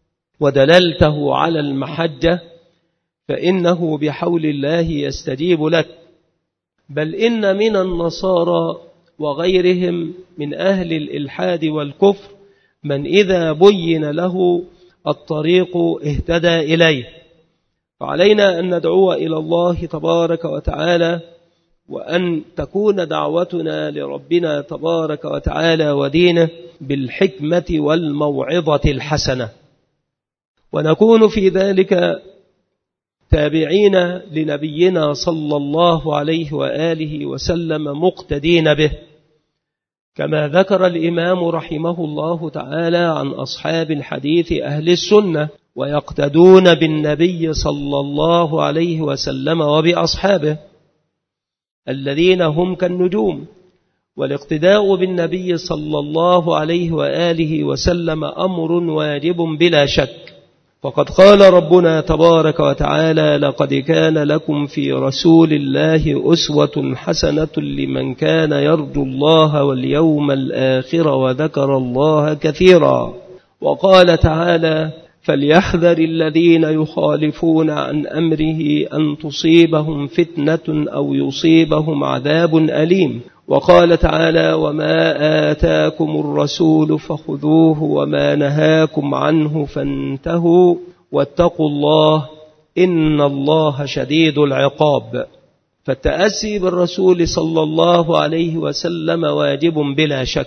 ودللته على المحجة فإنه بحول الله يستجيب لك. بل إن من النصارى وغيرهم من أهل الإلحاد والكفر من إذا بين له الطريق اهتدى إليه. فعلينا أن ندعو إلى الله تبارك وتعالى، وأن تكون دعوتنا لربنا تبارك وتعالى ودينه بالحكمة والموعظة الحسنة، ونكون في ذلك تابعين لنبينا صلى الله عليه وآله وسلم مقتدين به، كما ذكر الإمام رحمه الله تعالى عن أصحاب الحديث أهل السنة ويقتدون بالنبي صلى الله عليه وسلم وبأصحابه الذين هم كالنجوم. والاقتداء بالنبي صلى الله عليه وآله وسلم أمر واجب بلا شك، فقد قال ربنا تبارك وتعالى: لقد كان لكم في رسول الله أسوة حسنة لمن كان يرجو الله واليوم الآخر وذكر الله كثيرا. وقال تعالى: فليحذر الذين يخالفون عن أمره أن تصيبهم فتنة أو يصيبهم عذاب أليم. وقال تعالى: وما آتاكم الرسول فخذوه وما نهاكم عنه فانتهوا واتقوا الله إن الله شديد العقاب. فالتأسي بالرسول صلى الله عليه وسلم واجب بلا شك،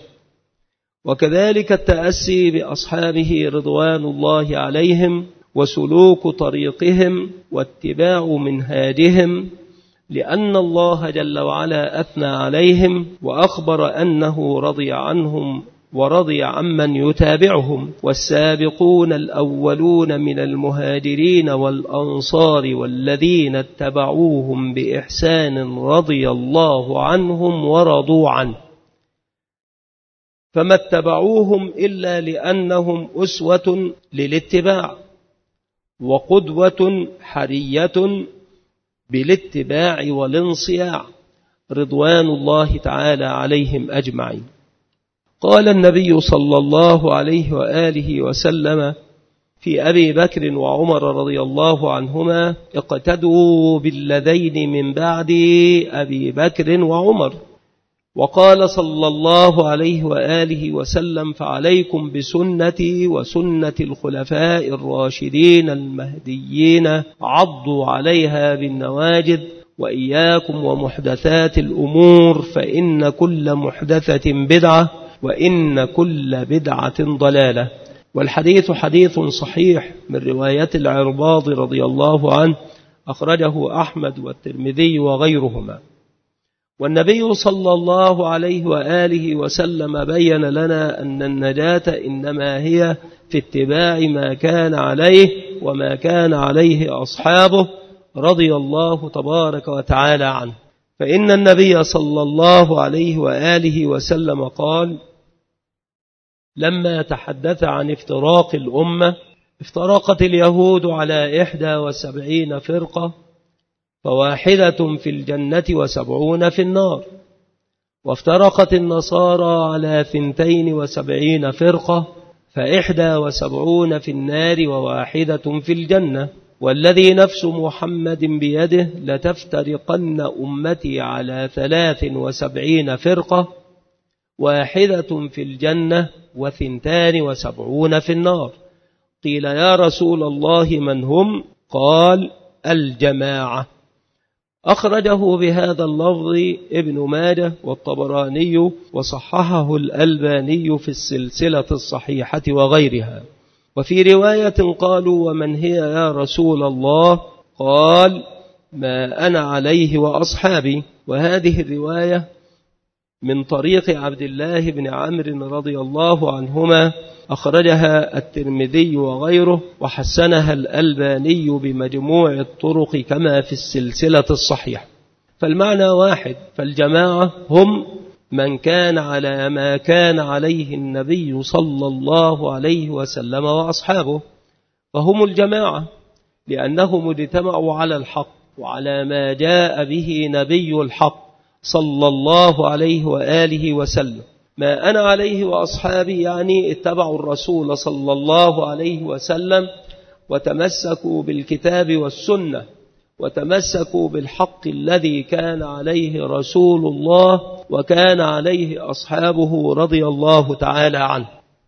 وكذلك التأسي بأصحابه رضوان الله عليهم وسلوك طريقهم واتباع منهاجهم، لأن الله جل وعلا أثنى عليهم وأخبر أنه رضي عنهم ورضي عمن يتابعهم. والسابقون الأولون من المهاجرين والأنصار والذين اتبعوهم بإحسان رضي الله عنهم ورضوا عنه، فما اتبعوهم إلا لأنهم أسوة للاتباع وقدوة حرية بالاتباع والانصياع رضوان الله تعالى عليهم أجمعين. قال النبي صلى الله عليه وآله وسلم في أبي بكر وعمر رضي الله عنهما: اقتدوا بالذين من بعد أبي بكر وعمر. وقال صلى الله عليه وآله وسلم: فعليكم بسنتي وسنة الخلفاء الراشدين المهديين عضوا عليها بالنواجذ وإياكم ومحدثات الأمور فإن كل محدثة بدعة وإن كل بدعة ضلالة. والحديث حديث صحيح من رواية العرباض رضي الله عنه، أخرجه أحمد والترمذي وغيرهما. والنبي صلى الله عليه وآله وسلم بين لنا أن النجاة إنما هي في اتباع ما كان عليه وما كان عليه أصحابه رضي الله تبارك وتعالى عنه. فإن النبي صلى الله عليه وآله وسلم قال: لما تحدث عن افتراق الأمة: افترقت اليهود على 71 فرقة، فواحدة في الجنة و70 في النار. وافترقت النصارى على 72 فرقة، ف71 في النار و1 في الجنة. والذي نفس محمد بيده لتفترقن أمتي على 73 فرقة، 1 في الجنة و72 في النار. قيل: يا رسول الله من هم؟ قال: الجماعة. أخرجه بهذا اللفظ ابن ماجه والطبراني وصححه الألباني في السلسلة الصحيحة وغيرها. وفي رواية قالوا: ومن هي يا رسول الله؟ قال: ما أنا عليه وأصحابي. وهذه الرواية من طريق عبد الله بن عمرو رضي الله عنهما، أخرجها الترمذي وغيره، وحسنها الألباني بمجموع الطرق كما في السلسلة الصحيحة. فالمعنى واحد، فالجماعة هم من كان على ما كان عليه النبي صلى الله عليه وسلم وأصحابه، فهم الجماعة لأنهم اجتمعوا على الحق وعلى ما جاء به نبي الحق صلى الله عليه وآله وسلم. ما أنا عليه وأصحابي يعني اتبعوا الرسول صلى الله عليه وسلم وتمسكوا بالكتاب والسنة وتمسكوا بالحق الذي كان عليه رسول الله وكان عليه أصحابه رضي الله تعالى عنه.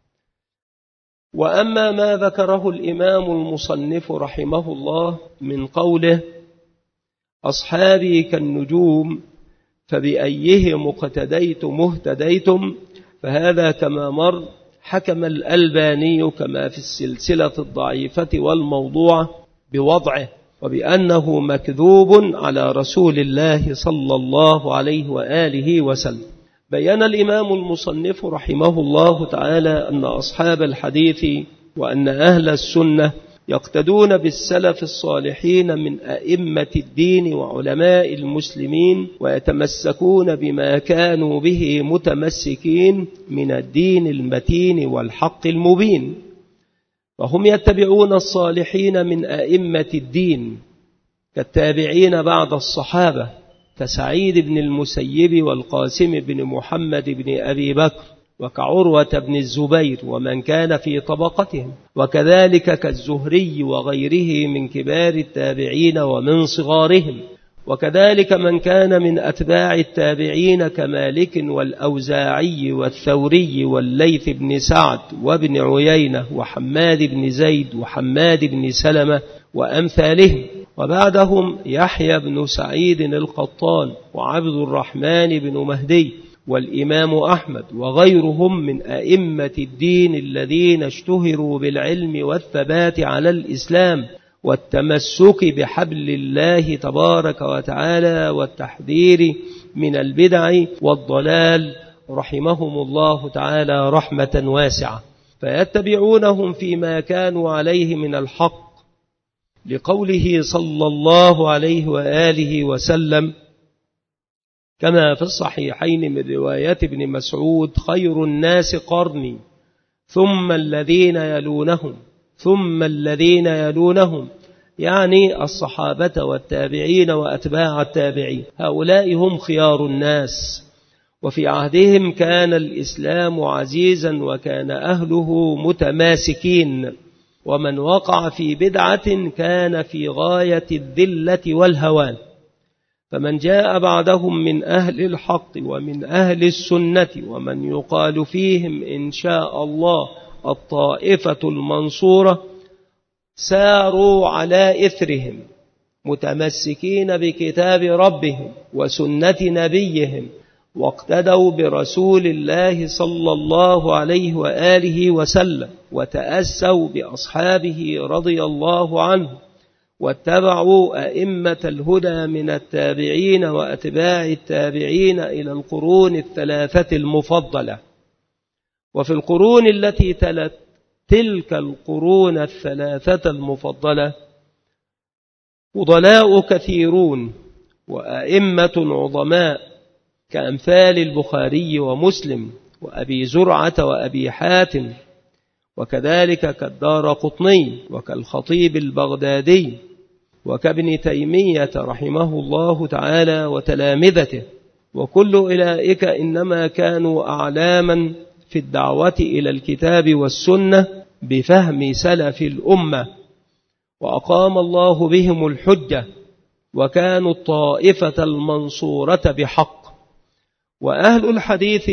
وأما ما ذكره الإمام المصنف رحمه الله من قوله أصحابي كالنجوم فبأيهم اقتديتم اهتديتم، فهذا كما مر حكم الألباني كما في السلسلة الضعيفة والموضوعة بوضعه وبأنه مكذوب على رسول الله صلى الله عليه وآله وسلم. بيّن الإمام المصنف رحمه الله تعالى أن أصحاب الحديث وأن أهل السنة يقتدون بالسلف الصالحين من أئمة الدين وعلماء المسلمين، ويتمسكون بما كانوا به متمسكين من الدين المتين والحق المبين، وهم يتبعون الصالحين من أئمة الدين كالتابعين بعد الصحابة كسعيد بن المسيب والقاسم بن محمد بن أبي بكر وكعروة بن الزبير ومن كان في طبقتهم، وكذلك كالزهري وغيره من كبار التابعين ومن صغارهم، وكذلك من كان من أتباع التابعين كمالك والأوزاعي والثوري والليث بن سعد وابن عيينة وحماد بن زيد وحماد بن سلمة وأمثالهم، وبعدهم يحيى بن سعيد القطان وعبد الرحمن بن مهدي والإمام أحمد وغيرهم من أئمة الدين الذين اشتهروا بالعلم والثبات على الإسلام والتمسك بحبل الله تبارك وتعالى والتحذير من البدع والضلال، رحمهم الله تعالى رحمة واسعة، فيتبعونهم فيما كانوا عليه من الحق، لقوله صلى الله عليه وآله وسلم كما في الصحيحين من رواية ابن مسعود خير الناس قرني ثم الذين يلونهم ثم الذين يلونهم، يعني الصحابة والتابعين وأتباع التابعين، هؤلاء هم خيار الناس. وفي عهدهم كان الإسلام عزيزا وكان أهله متماسكين، ومن وقع في بدعة كان في غاية الذلة والهوان. فمن جاء بعدهم من أهل الحق ومن أهل السنة ومن يقال فيهم إن شاء الله الطائفة المنصورة ساروا على إثرهم متمسكين بكتاب ربهم وسنة نبيهم، واقتدوا برسول الله صلى الله عليه وآله وسلم، وتأسوا بأصحابه رضي الله عنه، واتبعوا أئمة الهدى من التابعين وأتباع التابعين إلى القرون الثلاثة المفضلة. وفي القرون التي تلت تلك القرون الثلاثة المفضلة فضلاء كثيرون وأئمة عظماء كأمثال البخاري ومسلم وأبي زرعة وأبي حاتم، وكذلك كالدارقطني وكالخطيب البغدادي وكابن تيمية رحمه الله تعالى وتلامذته، وكل أولئك إنما كانوا أعلاما في الدعوة إلى الكتاب والسنة بفهم سلف الأمة، وأقام الله بهم الحجة، وكانوا الطائفة المنصورة بحق. وأهل الحديث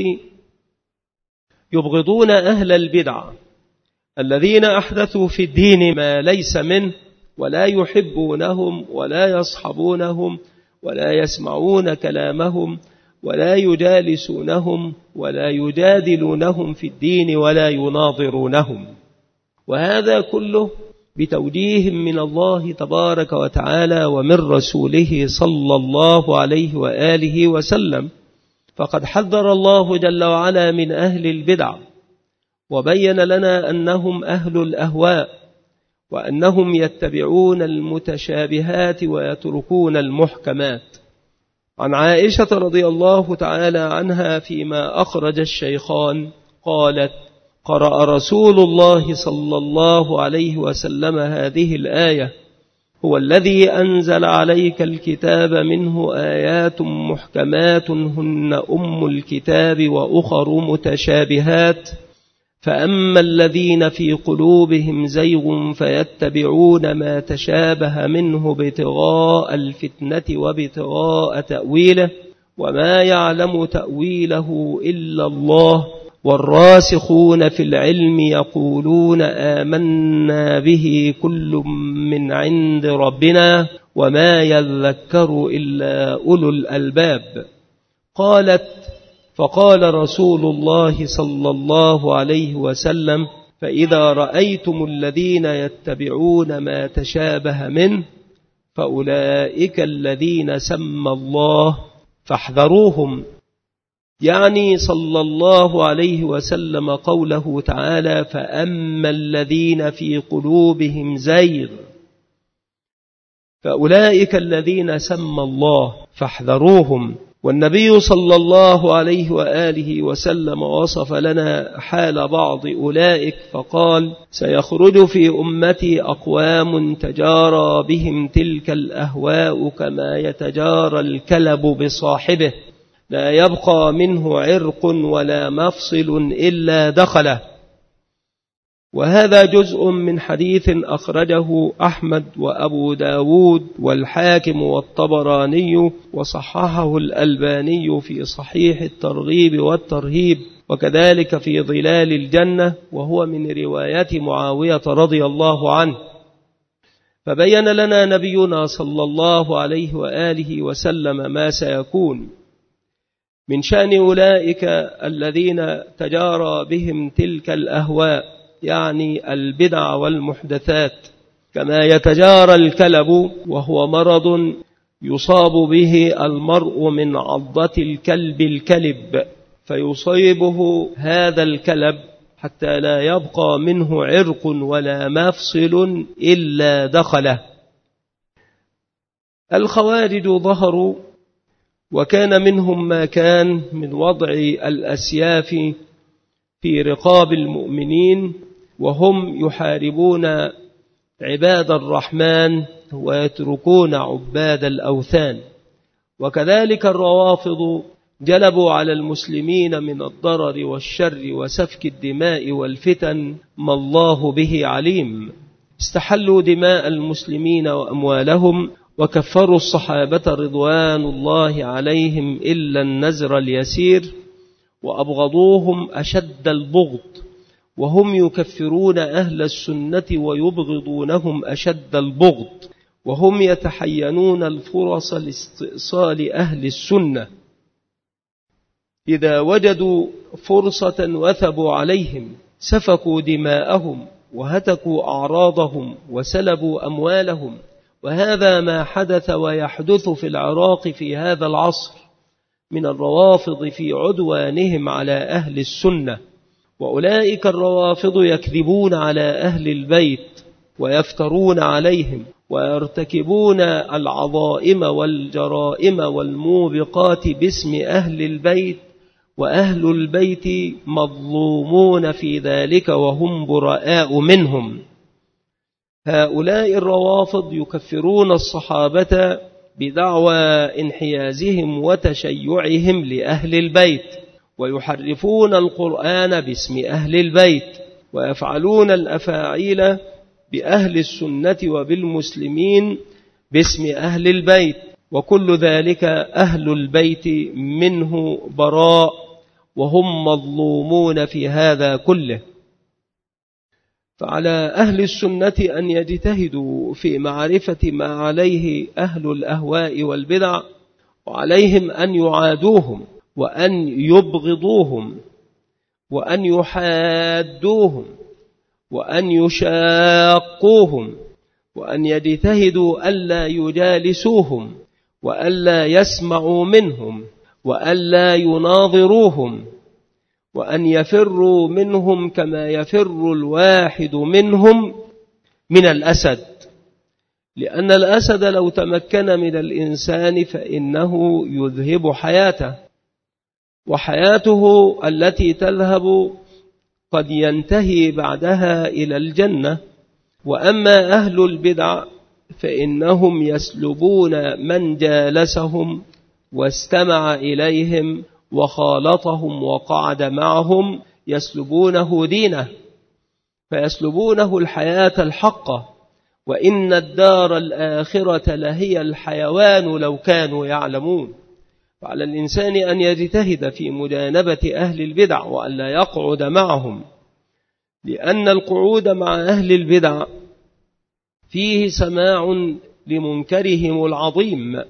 يبغضون أهل البدع الذين أحدثوا في الدين ما ليس منه، ولا يحبونهم ولا يصحبونهم ولا يسمعون كلامهم ولا يجالسونهم ولا يجادلونهم في الدين ولا يناظرونهم، وهذا كله بتوجيه من الله تبارك وتعالى ومن رسوله صلى الله عليه وآله وسلم. فقد حذر الله جل وعلا من أهل البدع، وبين لنا أنهم أهل الأهواء، وأنهم يتبعون المتشابهات ويتركون المحكمات. عن عائشة رضي الله تعالى عنها فيما أخرج الشيخان قالت: قرأ رسول الله صلى الله عليه وسلم هذه الآية: هو الذي أنزل عليك الكتاب منه آيات محكمات هن أم الكتاب وأخر متشابهات، فأما الذين في قلوبهم زيغ فيتبعون ما تشابه منه ابتغاء الفتنة وابتغاء تأويله، وما يعلم تأويله إلا الله، والراسخون في العلم يقولون آمنا به كل من عند ربنا وما يذكر إلا أولو الألباب. قالت: فقال رسول الله صلى الله عليه وسلم: فإذا رأيتم الذين يتبعون ما تشابه منه فأولئك الذين سمى الله فاحذروهم. يعني صلى الله عليه وسلم قوله تعالى: فأما الذين في قلوبهم زيغ فأولئك الذين سمى الله فاحذروهم. والنبي صلى الله عليه وآله وسلم وصف لنا حال بعض أولئك فقال: سيخرج في أمتي أقوام تجارى بهم تلك الأهواء كما يتجارى الكلب بصاحبه، لا يبقى منه عرق ولا مفصل إلا دخله. وهذا جزء من حديث أخرجه أحمد وأبو داود والحاكم والطبراني، وصححه الألباني في صحيح الترغيب والترهيب، وكذلك في ظلال الجنة، وهو من رواية معاوية رضي الله عنه. فبين لنا نبينا صلى الله عليه وآله وسلم ما سيكون من شأن أولئك الذين تجارى بهم تلك الأهواء، يعني البدع والمحدثات، كما يتجارى الكلب، وهو مرض يصاب به المرء من عضة الكلب الكلب، فيصيبه هذا الكلب حتى لا يبقى منه عرق ولا مفصل إلا دخله. الخوارج ظهروا، وكان منهم ما كان من وضع الأسياف في رقاب المؤمنين، وهم يحاربون عباد الرحمن ويتركون عباد الأوثان. وكذلك الروافض جلبوا على المسلمين من الضرر والشر وسفك الدماء والفتن ما الله به عليم. استحلوا دماء المسلمين وأموالهم، وكفروا الصحابة رضوان الله عليهم إلا النزر اليسير، وأبغضوهم أشد البغض، وهم يكفرون أهل السنة ويبغضونهم أشد البغض، وهم يتحينون الفرص لاستئصال أهل السنة. إذا وجدوا فرصة وثبوا عليهم، سفكوا دماءهم وهتكوا أعراضهم وسلبوا أموالهم. وهذا ما حدث ويحدث في العراق في هذا العصر من الروافض في عدوانهم على أهل السنة. وأولئك الروافض يكذبون على أهل البيت ويفترون عليهم، ويرتكبون العظائم والجرائم والموبقات باسم أهل البيت، وأهل البيت مظلومون في ذلك وهم براء منهم. هؤلاء الروافض يكفرون الصحابة بدعوى انحيازهم وتشيعهم لأهل البيت، ويحرفون القرآن باسم أهل البيت، ويفعلون الأفاعيل بأهل السنة وبالمسلمين باسم أهل البيت، وكل ذلك أهل البيت منه براء، وهم مظلومون في هذا كله. فعلى أهل السنة أن يجتهدوا في معرفة ما عليه أهل الأهواء والبدع، وعليهم أن يعادوهم وأن يبغضوهم وأن يحادوهم وأن يشاقوهم، وأن يجتهدوا ألا يجالسوهم وألا يسمعوا منهم وألا يناظروهم، وأن يفروا منهم كما يفر الواحد منهم من الأسد، لأن الأسد لو تمكن من الإنسان فإنه يذهب حياته، وحياته التي تذهب قد ينتهي بعدها إلى الجنة. وأما أهل البدع فإنهم يسلبون من جالسهم واستمع إليهم وخالطهم وقعد معهم، يسلبونه دينه، فيسلبونه الحياة الحقة، وإن الدار الآخرة لهي الحيوان لو كانوا يعلمون. فعلى الإنسان أن يجتهد في مجانبة أهل البدع وأن لا يقعد معهم، لأن القعود مع أهل البدع فيه سماع لمنكرهم العظيم.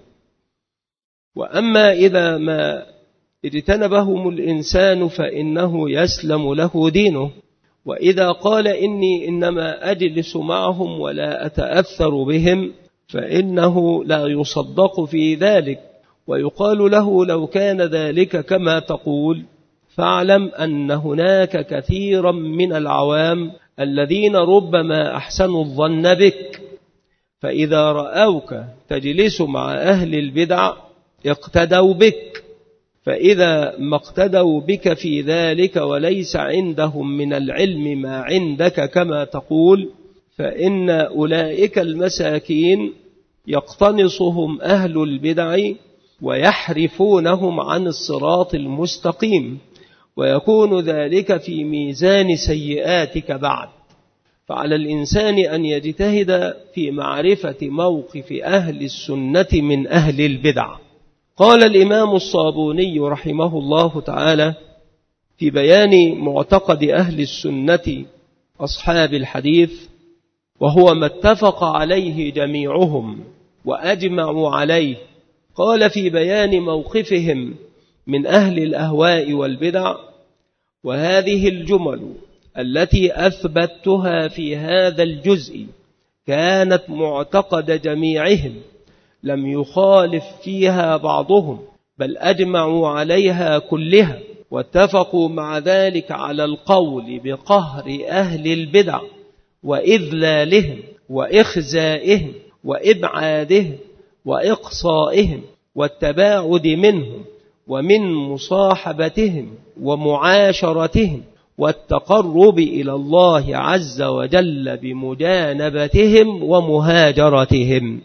وأما إذا ما اجتنبهم الإنسان فإنه يسلم له دينه. وإذا قال إني إنما أجلس معهم ولا أتأثر بهم فإنه لا يصدق في ذلك، ويقال له لو كان ذلك كما تقول فاعلم أن هناك كثيرا من العوام الذين ربما أحسنوا الظن بك، فإذا رأوك تجلس مع أهل البدع اقتدوا بك، فإذا ما اقتدوا بك في ذلك وليس عندهم من العلم ما عندك كما تقول، فإن أولئك المساكين يقتنصهم أهل البدع ويحرفونهم عن الصراط المستقيم، ويكون ذلك في ميزان سيئاتك بعد. فعلى الإنسان أن يجتهد في معرفة موقف أهل السنة من أهل البدع. قال الإمام الصابوني رحمه الله تعالى في بيان معتقد أهل السنة أصحاب الحديث، وهو ما اتفق عليه جميعهم وأجمعوا عليه، قال في بيان موقفهم من أهل الأهواء والبدع: وهذه الجمل التي أثبتها في هذا الجزء كانت معتقد جميعهم، لم يخالف فيها بعضهم، بل أجمعوا عليها كلها، واتفقوا مع ذلك على القول بقهر أهل البدع وإذلالهم وإخزائهم وإبعادهم وإقصائهم والتباعد منهم ومن مصاحبتهم ومعاشرتهم والتقرب إلى الله عز وجل بمجانبتهم ومهاجرتهم.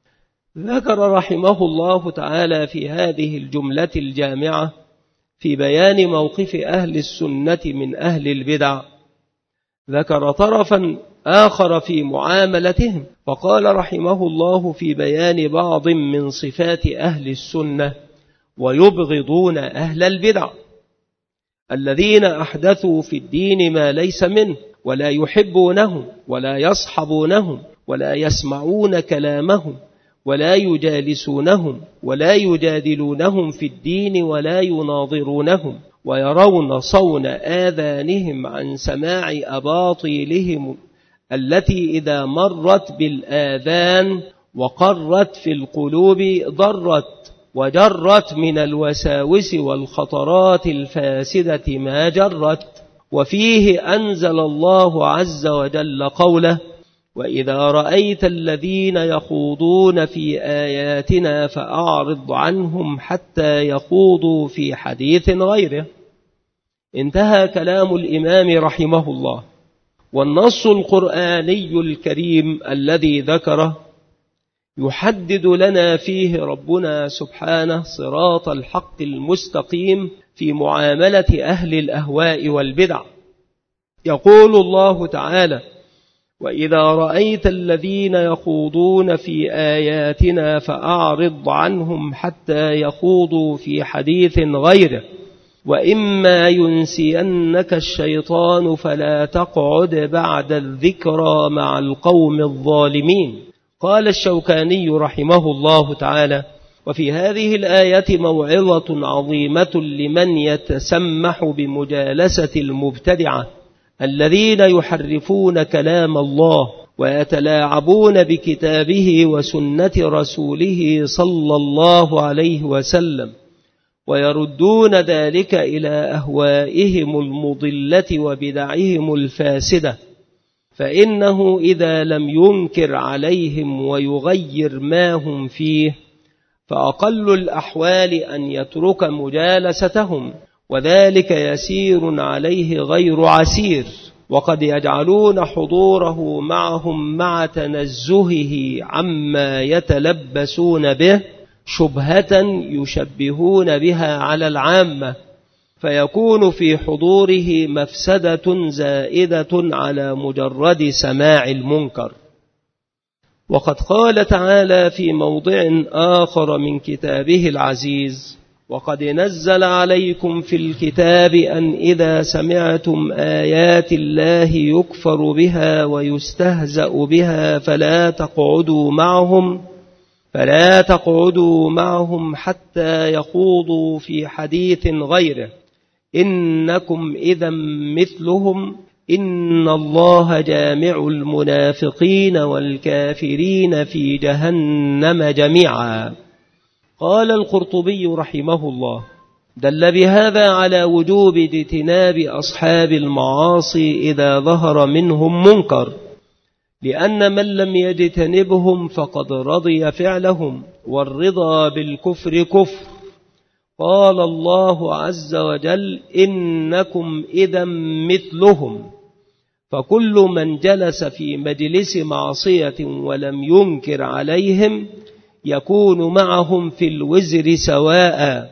ذكر رحمه الله تعالى في هذه الجملة الجامعة في بيان موقف أهل السنة من أهل البدع، ذكر طرفا آخر في معاملتهم، فقال رحمه الله في بيان بعض من صفات أهل السنة: ويبغضون أهل البدع الذين أحدثوا في الدين ما ليس منه، ولا يحبونهم ولا يصحبونهم ولا يسمعون كلامهم ولا يجالسونهم ولا يجادلونهم في الدين ولا يناظرونهم، ويرون صون آذانهم عن سماع أباطيلهم التي إذا مرت بالآذان وقرت في القلوب ضرت وجرت من الوساوس والخطرات الفاسدة ما جرت. وفيه أنزل الله عز وجل قوله: وإذا رأيت الذين يخوضون في آياتنا فأعرض عنهم حتى يخوضوا في حديث غيره. انتهى كلام الإمام رحمه الله. والنص القرآني الكريم الذي ذكره يحدد لنا فيه ربنا سبحانه صراط الحق المستقيم في معاملة أهل الأهواء والبدع. يقول الله تعالى: وإذا رأيت الذين يخوضون في آياتنا فأعرض عنهم حتى يخوضوا في حديث غيره، وإما ينسينك الشيطان فلا تقعد بعد الذكرى مع القوم الظالمين. قال الشوكاني رحمه الله تعالى: وفي هذه الآية موعظة عظيمة لمن يتسمح بمجالسة المبتدعة الذين يحرفون كلام الله ويتلاعبون بكتابه وسنة رسوله صلى الله عليه وسلم، ويردون ذلك إلى أهوائهم المضلة وبدعهم الفاسدة، فإنه إذا لم ينكر عليهم ويغير ما هم فيه فأقل الأحوال أن يترك مجالستهم، وذلك يسير عليه غير عسير، وقد يجعلون حضوره معهم مع تنزهه عما يتلبسون به شبهة يشبهون بها على العامة، فيكون في حضوره مفسدة زائدة على مجرد سماع المنكر. وقد قال تعالى في موضع آخر من كتابه العزيز: وقد نزل عليكم في الكتاب أن إذا سمعتم آيات الله يكفر بها ويستهزأ بها فلا تقعدوا معهم حتى يخوضوا في حديث غيره إنكم إذا مثلهم إن الله جامع المنافقين والكافرين في جهنم جميعا. قال القرطبي رحمه الله: دل بهذا على وجوب اجتناب أصحاب المعاصي إذا ظهر منهم منكر، لأن من لم يجتنبهم فقد رضي فعلهم، والرضا بالكفر كفر. قال الله عز وجل: إنكم إذا مثلهم. فكل من جلس في مجلس معصية ولم ينكر عليهم يكون معهم في الوزر سواء،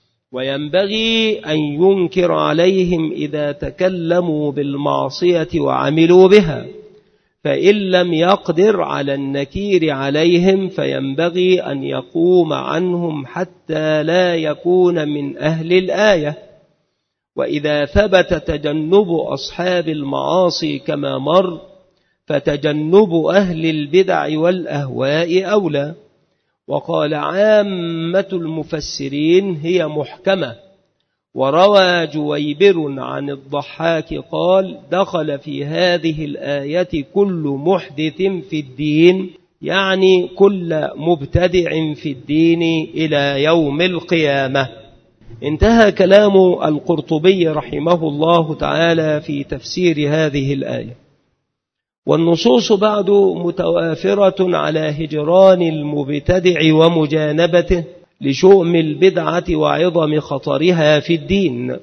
وينبغي أن ينكر عليهم إذا تكلموا بالمعصية وعملوا بها، فإن لم يقدر على النكير عليهم فينبغي أن يقوم عنهم حتى لا يكون من أهل الآية. وإذا ثبت تجنب أصحاب المعاصي كما مر فتجنب أهل البدع والأهواء أولى. وقال عامة المفسرين: هي محكمة. وروى جويبر عن الضحاك قال: دخل في هذه الآية كل محدث في الدين، يعني كل مبتدع في الدين إلى يوم القيامة. انتهى كلام القرطبي رحمه الله تعالى في تفسير هذه الآية. والنصوص بعد متوافرة على هجران المبتدع ومجانبته لشؤم البدعة وعظم خطرها في الدين،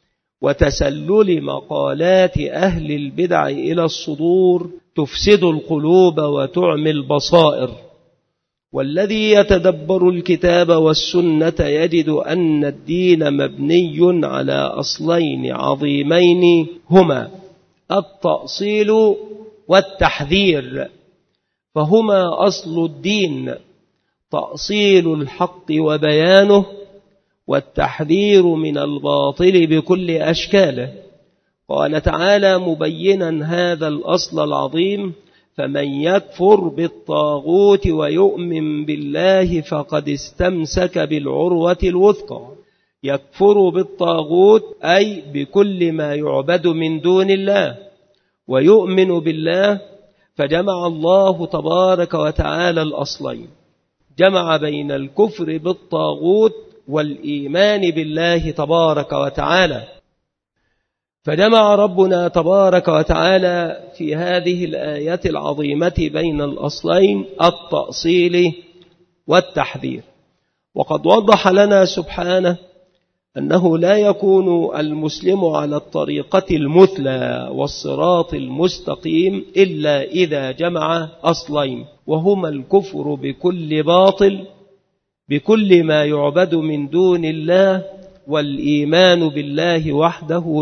وتسلل مقالات أهل البدع إلى الصدور تفسد القلوب وتعمي البصائر. والذي يتدبر الكتاب والسنة يجد أن الدين مبني على أصلين عظيمين هما التأصيل والتحذير، فهما أصل الدين: تأصيل الحق وبيانه، والتحذير من الباطل بكل أشكاله. قال تعالى مبينا هذا الأصل العظيم: فمن يكفر بالطاغوت ويؤمن بالله فقد استمسك بالعروة الوثقى. يكفر بالطاغوت أي بكل ما يعبد من دون الله، ويؤمن بالله، فجمع الله تبارك وتعالى الأصلين، جمع بين الكفر بالطاغوت والإيمان بالله تبارك وتعالى. فجمع ربنا تبارك وتعالى في هذه الآية العظيمة بين الأصلين التأصيل والتحذير. وقد وضح لنا سبحانه أنه لا يكون المسلم على الطريقة المثلى والصراط المستقيم إلا إذا جمع أصلين، وهما الكفر بكل باطل بكل ما يعبد من دون الله، والإيمان بالله وحده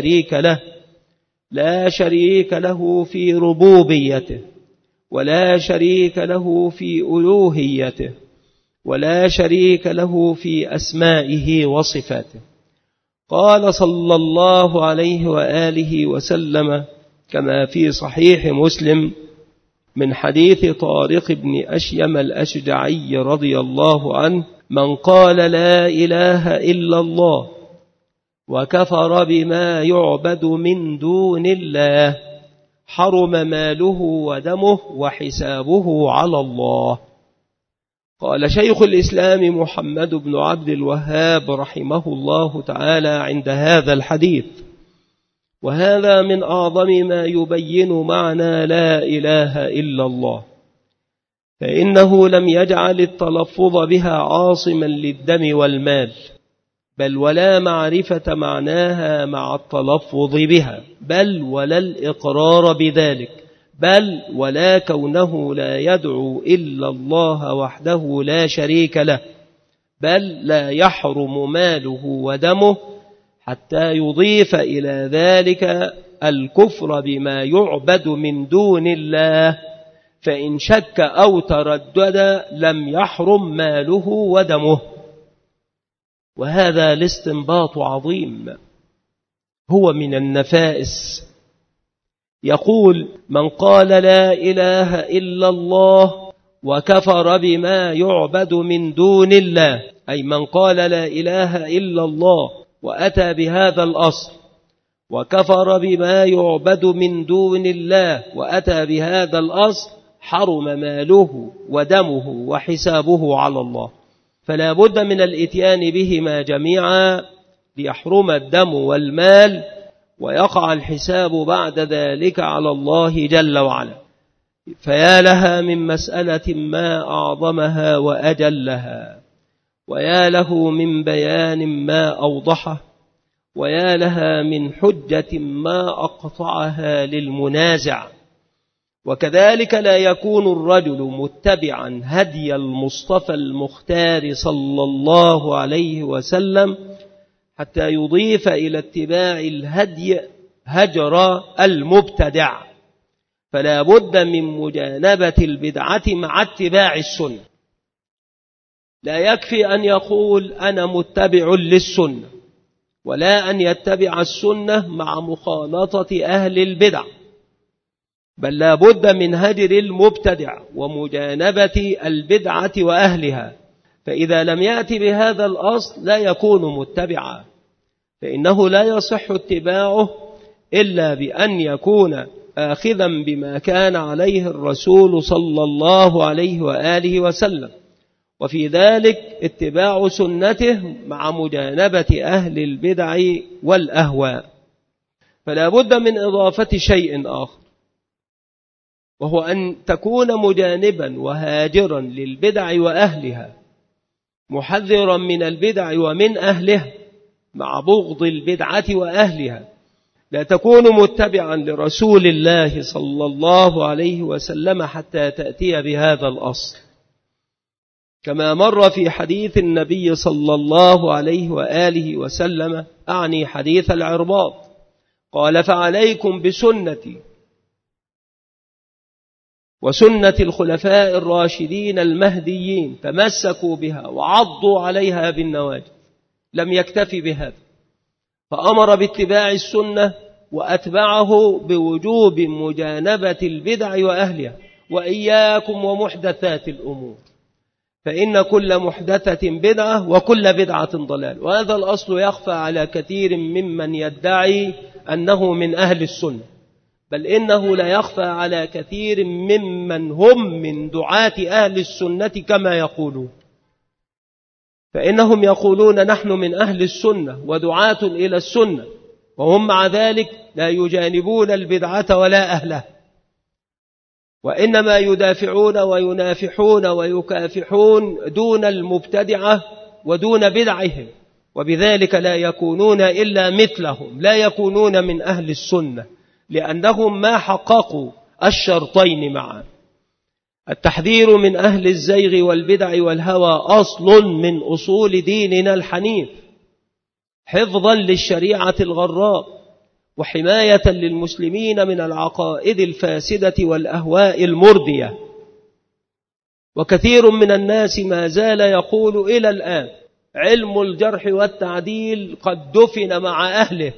لا شريك له في ربوبيته، ولا شريك له في ألوهيته، ولا شريك له في أسمائه وصفاته. قال صلى الله عليه وآله وسلم كما في صحيح مسلم من حديث طارق بن أشيم الأشجعي رضي الله عنه: من قال لا إله إلا الله وكفر بما يعبد من دون الله حرم ماله ودمه وحسابه على الله. قال شيخ الإسلام محمد بن عبد الوهاب رحمه الله تعالى عند هذا الحديث: وهذا من أعظم ما يبين معنى لا إله إلا الله، فإنه لم يجعل التلفظ بها عاصما للدم والمال، بل ولا معرفة معناها مع التلفظ بها، بل ولا الإقرار بذلك، بل ولا كونه لا يدعو إلا الله وحده لا شريك له، بل لا يحرم ماله ودمه حتى يضيف إلى ذلك الكفر بما يعبد من دون الله، فإن شك أو تردد لم يحرم ماله ودمه. وهذا الاستنباط عظيم، هو من النفائس. يقول: من قال لا إله إلا الله وكفر بما يعبد من دون الله، أي من قال لا إله إلا الله وأتى بهذا الأصل، وكفر بما يعبد من دون الله وأتى بهذا الأصل، حرم ماله ودمه وحسابه على الله. فلا بد من الإتيان بهما جميعا ليحرم الدم والمال، ويقع الحساب بعد ذلك على الله جل وعلا. فيا لها من مسألة ما أعظمها وأجلها، ويا له من بيان ما أوضحه، ويا لها من حجة ما أقطعها للمنازع. وكذلك لا يكون الرجل متبعا هدي المصطفى المختار صلى الله عليه وسلم حتى يضيف إلى اتباع الهدي هجر المبتدع، فلا بد من مجانبة البدعة مع اتباع السنة. لا يكفي أن يقول أنا متبع للسنة، ولا أن يتبع السنة مع مخالطة أهل البدع، بل لا بد من هجر المبتدع ومجانبة البدعة وأهلها. فإذا لم يأتي بهذا الأصل لا يكون متبعا، فإنه لا يصح اتباعه إلا بأن يكون آخذا بما كان عليه الرسول صلى الله عليه وآله وسلم، وفي ذلك اتباع سنته مع مجانبة أهل البدع والأهواء. فلا بد من إضافة شيء آخر، وهو أن تكون مجانبا وهاجرا للبدع وأهلها، محذرا من البدع ومن أهلها، مع بغض البدعة وأهلها. لا تكون متبعا لرسول الله صلى الله عليه وسلم حتى تأتي بهذا الأصل، كما مر في حديث النبي صلى الله عليه وآله وسلم، أعني حديث العرباض، قال: فعليكم بسنتي وسنة الخلفاء الراشدين المهديين، تمسكوا بها وعضوا عليها بالنواجذ. لم يكتفي بهذا، فأمر باتباع السنة وأتبعه بوجوب مجانبة البدع وأهلها، وإياكم ومحدثات الأمور، فإن كل محدثة بدعة وكل بدعة ضلال. وهذا الأصل يخفى على كثير ممن يدعي أنه من أهل السنة، بل إنه لا يخفى على كثير ممن هم من دعاة أهل السنة كما يقولون، فإنهم يقولون نحن من أهل السنة ودعاة إلى السنة، وهم مع ذلك لا يجانبون البدعة ولا أهلها، وإنما يدافعون وينافحون ويكافحون دون المبتدعة ودون بدعهم، وبذلك لا يكونون إلا مثلهم، لا يكونون من أهل السنة، لأنهم ما حققوا الشرطين معا. التحذير من أهل الزيغ والبدع والهوى أصل من أصول ديننا الحنيف، حفظا للشريعة الغراء، وحماية للمسلمين من العقائد الفاسدة والأهواء المردية. وكثير من الناس ما زال يقول إلى الآن: علم الجرح والتعديل قد دفن مع أهله،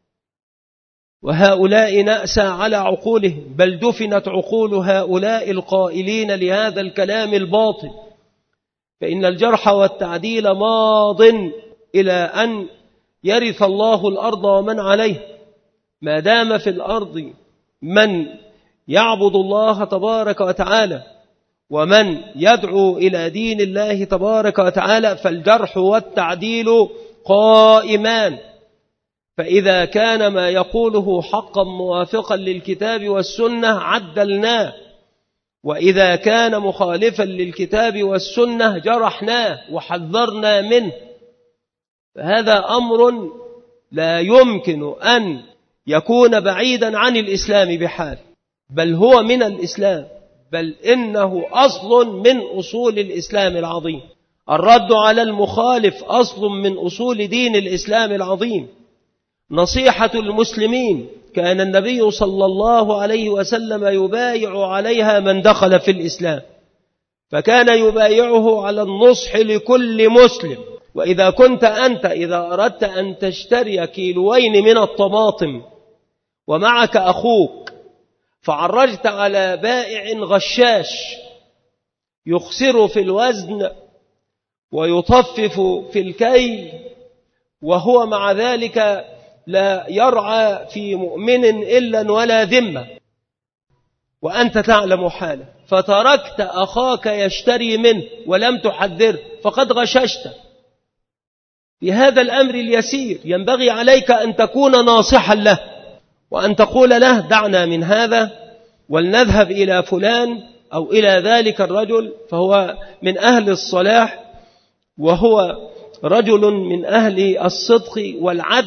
وهؤلاء نأسى على عقولهم، بل دفنت عقول هؤلاء القائلين لهذا الكلام الباطل. فإن الجرح والتعديل ماض إلى أن يرث الله الأرض ومن عليها، ما دام في الأرض من يعبد الله تبارك وتعالى ومن يدعو إلى دين الله تبارك وتعالى فالجرح والتعديل قائمان. فإذا كان ما يقوله حقا موافقا للكتاب والسنة عدلناه، وإذا كان مخالفا للكتاب والسنة جرحناه وحذرنا منه. فهذا أمر لا يمكن أن يكون بعيدا عن الإسلام بحال، بل هو من الإسلام، بل إنه أصل من أصول الإسلام العظيم. الرد على المخالف أصل من أصول دين الإسلام العظيم. نصيحة المسلمين كان النبي صلى الله عليه وسلم يبايع عليها من دخل في الإسلام، فكان يبايعه على النصح لكل مسلم. وإذا كنت أنت إذا أردت أن تشتري كيلوين من الطماطم ومعك أخوك فعرجت على بائع غشاش يخسر في الوزن ويطفف في الكيل، وهو مع ذلك لا يرعى في مؤمن إلا ولا ذمة، وأنت تعلم حاله، فتركت أخاك يشتري منه ولم تحذره فقد غششت. في هذا الأمر اليسير ينبغي عليك أن تكون ناصحا له، وأن تقول له دعنا من هذا ولنذهب إلى فلان أو إلى ذلك الرجل، فهو من أهل الصلاح وهو رجل من أهل الصدق والعدل،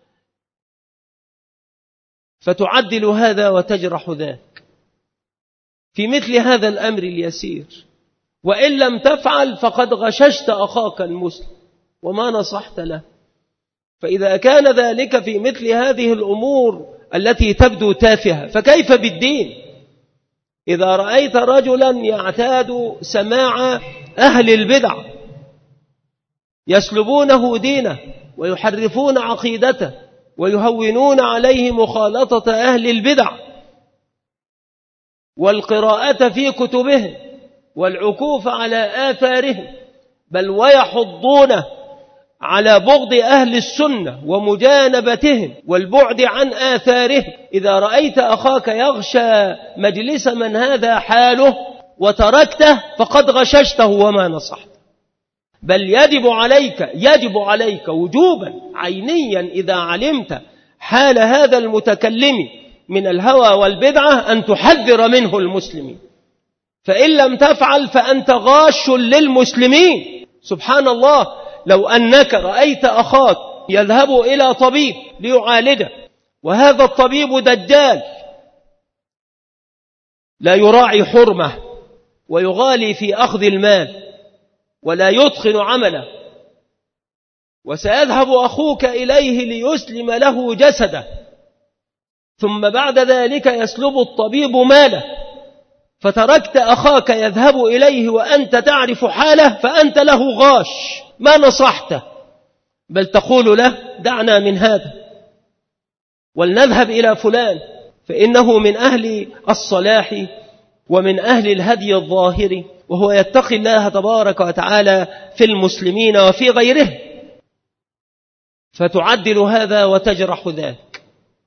فتعدل هذا وتجرح ذاك في مثل هذا الأمر اليسير. وإن لم تفعل فقد غششت أخاك المسلم وما نصحت له. فإذا كان ذلك في مثل هذه الأمور التي تبدو تافهة، فكيف بالدين؟ إذا رأيت رجلا يعتاد سماع أهل البدع يسلبونه دينه ويحرفون عقيدته ويهونون عليه مخالطة أهل البدع والقراءة في كتبهم والعكوف على آثارهم، بل ويحضون على بغض أهل السنة ومجانبتهم والبعد عن آثارهم. إذا رأيت أخاك يغشى مجلس من هذا حاله وتركته فقد غششته وما نصحت. بل يجب عليك وجوبا عينيا إذا علمت حال هذا المتكلم من الهوى والبدعة أن تحذر منه المسلمين، فإن لم تفعل فأنت غاش للمسلمين. سبحان الله، لو أنك رأيت أخاك يذهب إلى طبيب ليعالجه وهذا الطبيب دجال لا يراعي حرمه ويغالي في أخذ المال ولا يتقن عمله، وسيذهب أخوك إليه ليسلم له جسده، ثم بعد ذلك يسلب الطبيب ماله، فتركت أخاك يذهب إليه وأنت تعرف حاله، فأنت له غاش ما نصحته، بل تقول له دعنا من هذا ولنذهب إلى فلان فإنه من أهل الصلاح ومن أهل الهدي الظاهر، وهو يتقي الله تبارك وتعالى في المسلمين وفي غيره، فتعدل هذا وتجرح ذاك.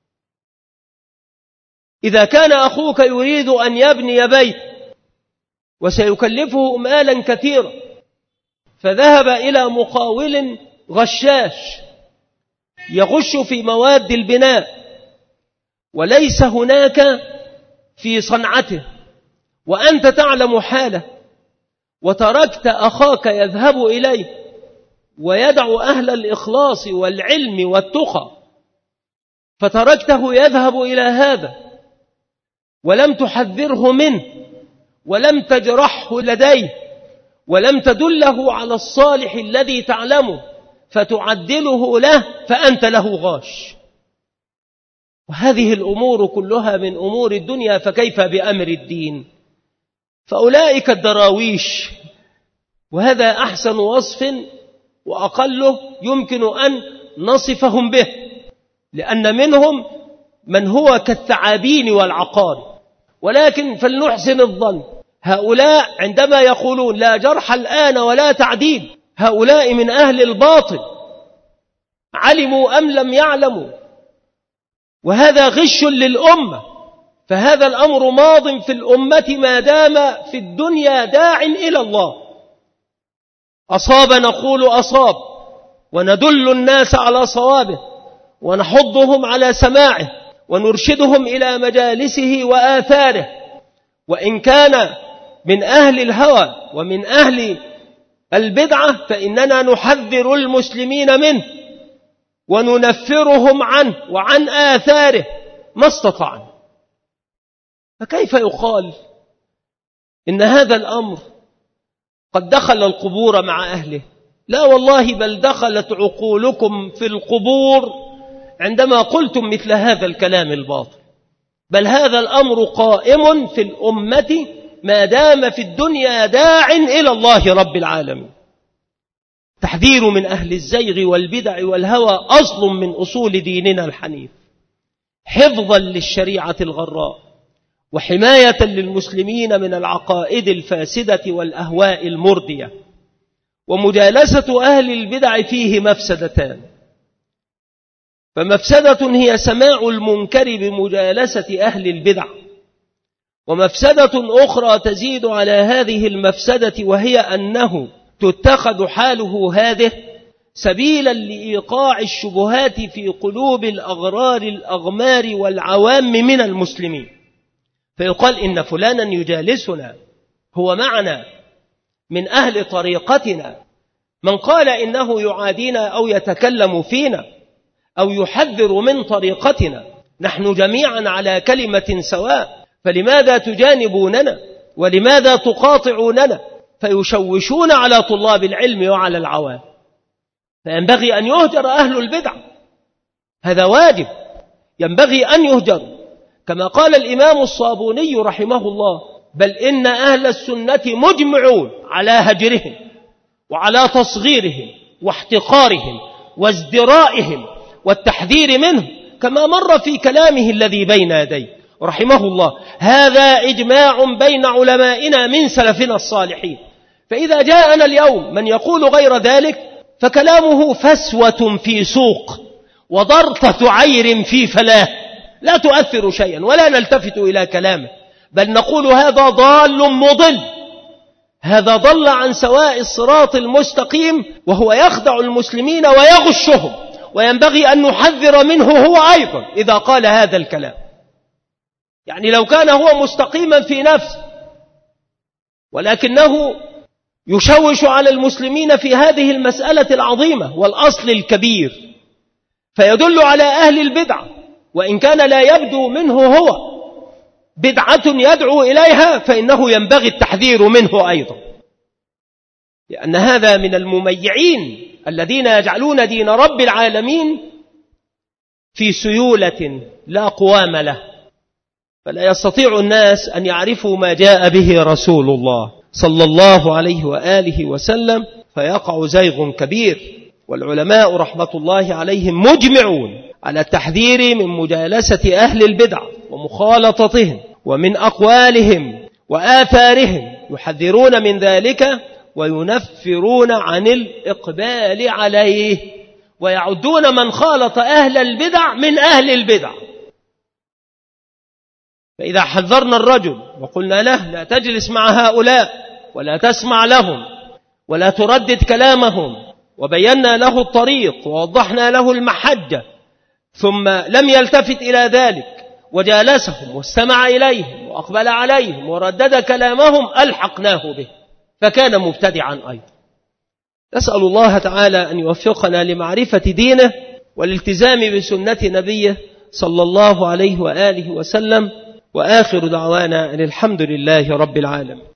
إذا كان أخوك يريد أن يبني بيت وسيكلفه مالا كثيرا فذهب إلى مقاول غشاش يغش في مواد البناء وليس هناك في صنعته، وأنت تعلم حاله، وتركت أخاك يذهب إليه ويدع أهل الإخلاص والعلم والتقى، فتركته يذهب إلى هذا ولم تحذره منه ولم تجرحه لديه ولم تدله على الصالح الذي تعلمه فتعدله له، فأنت له غاش. وهذه الأمور كلها من أمور الدنيا، فكيف بأمر الدين؟ فأولئك الدراويش، وهذا أحسن وصف وأقله يمكن أن نصفهم به، لأن منهم من هو كالثعابين والعقار، ولكن فلنحسن الظن هؤلاء عندما يقولون لا جرح الآن ولا تعديل، هؤلاء من أهل الباطل علموا أم لم يعلموا، وهذا غش للأمة، فهذا الأمر ماض في الأمة ما دام في الدنيا داع إلى الله. أصاب نقول أصاب، وندل الناس على صوابه، ونحضهم على سماعه، ونرشدهم إلى مجالسه وآثاره. وإن كان من أهل الهوى ومن أهل البدعة فإننا نحذر المسلمين منه وننفرهم عنه وعن آثاره ما استطعنا. فكيف يقال إن هذا الأمر قد دخل القبور مع أهله؟ لا والله، بل دخلت عقولكم في القبور عندما قلتم مثل هذا الكلام الباطل. بل هذا الأمر قائم في الأمة ما دام في الدنيا داع إلى الله رب العالمين. تحذير من أهل الزيغ والبدع والهوى أصل من أصول ديننا الحنيف، حفظا للشريعة الغراء، وحماية للمسلمين من العقائد الفاسدة والأهواء المردية. ومجالسة أهل البدع فيه مفسدتان، فمفسدة هي سماع المنكر بمجالسة أهل البدع، ومفسدة أخرى تزيد على هذه المفسدة، وهي أنه تتخذ حاله هذه سبيلا لإيقاع الشبهات في قلوب الأغرار الأغمار والعوام من المسلمين، فيقال إن فلانا يجالسنا هو معنا من أهل طريقتنا. من قال إنه يعادينا أو يتكلم فينا أو يحذر من طريقتنا، نحن جميعا على كلمة سواء، فلماذا تجانبوننا ولماذا تقاطعوننا؟ فيشوشون على طلاب العلم وعلى العوام. فينبغي أن يهجر أهل البدع، هذا واجب ينبغي أن يهجر، كما قال الإمام الصابوني رحمه الله: بل إن أهل السنة مجمعون على هجرهم وعلى تصغيرهم واحتقارهم وازدرائهم والتحذير منه، كما مر في كلامه الذي بين يديه رحمه الله. هذا إجماع بين علمائنا من سلفنا الصالحين. فإذا جاءنا اليوم من يقول غير ذلك فكلامه فسوة في سوق وضرطة عير في فلاه، لا تؤثر شيئا ولا نلتفت إلى كلامه، بل نقول هذا ضال مضل، هذا ضل عن سواء الصراط المستقيم، وهو يخدع المسلمين ويغشهم، وينبغي أن نحذر منه هو أيضا إذا قال هذا الكلام. يعني لو كان هو مستقيما في نفسه ولكنه يشوش على المسلمين في هذه المسألة العظيمة والأصل الكبير، فيدل على أهل البدعة، وإن كان لا يبدو منه هو بدعة يدعو إليها، فإنه ينبغي التحذير منه أيضا، لأن هذا من المميعين الذين يجعلون دين رب العالمين في سيولة لا قوام له، فلا يستطيع الناس أن يعرفوا ما جاء به رسول الله صلى الله عليه وآله وسلم، فيقع زيغ كبير. والعلماء رحمة الله عليهم مجمعون على التحذير من مجالسة أهل البدع ومخالطتهم، ومن أقوالهم وآثارهم، يحذرون من ذلك وينفرون عن الإقبال عليه، ويعدون من خالط أهل البدع من أهل البدع. فإذا حذرنا الرجل وقلنا له لا تجلس مع هؤلاء ولا تسمع لهم ولا تردد كلامهم، وبينا له الطريق ووضحنا له المحجة، ثم لم يلتفت إلى ذلك وجالسهم واستمع إليهم وأقبل عليهم وردد كلامهم، ألحقناه به فكان مبتدعا أيضا. نسأل الله تعالى أن يوفقنا لمعرفة دينه والالتزام بسنة نبيه صلى الله عليه وآله وسلم. وآخر دعوانا أن الحمد لله رب العالمين.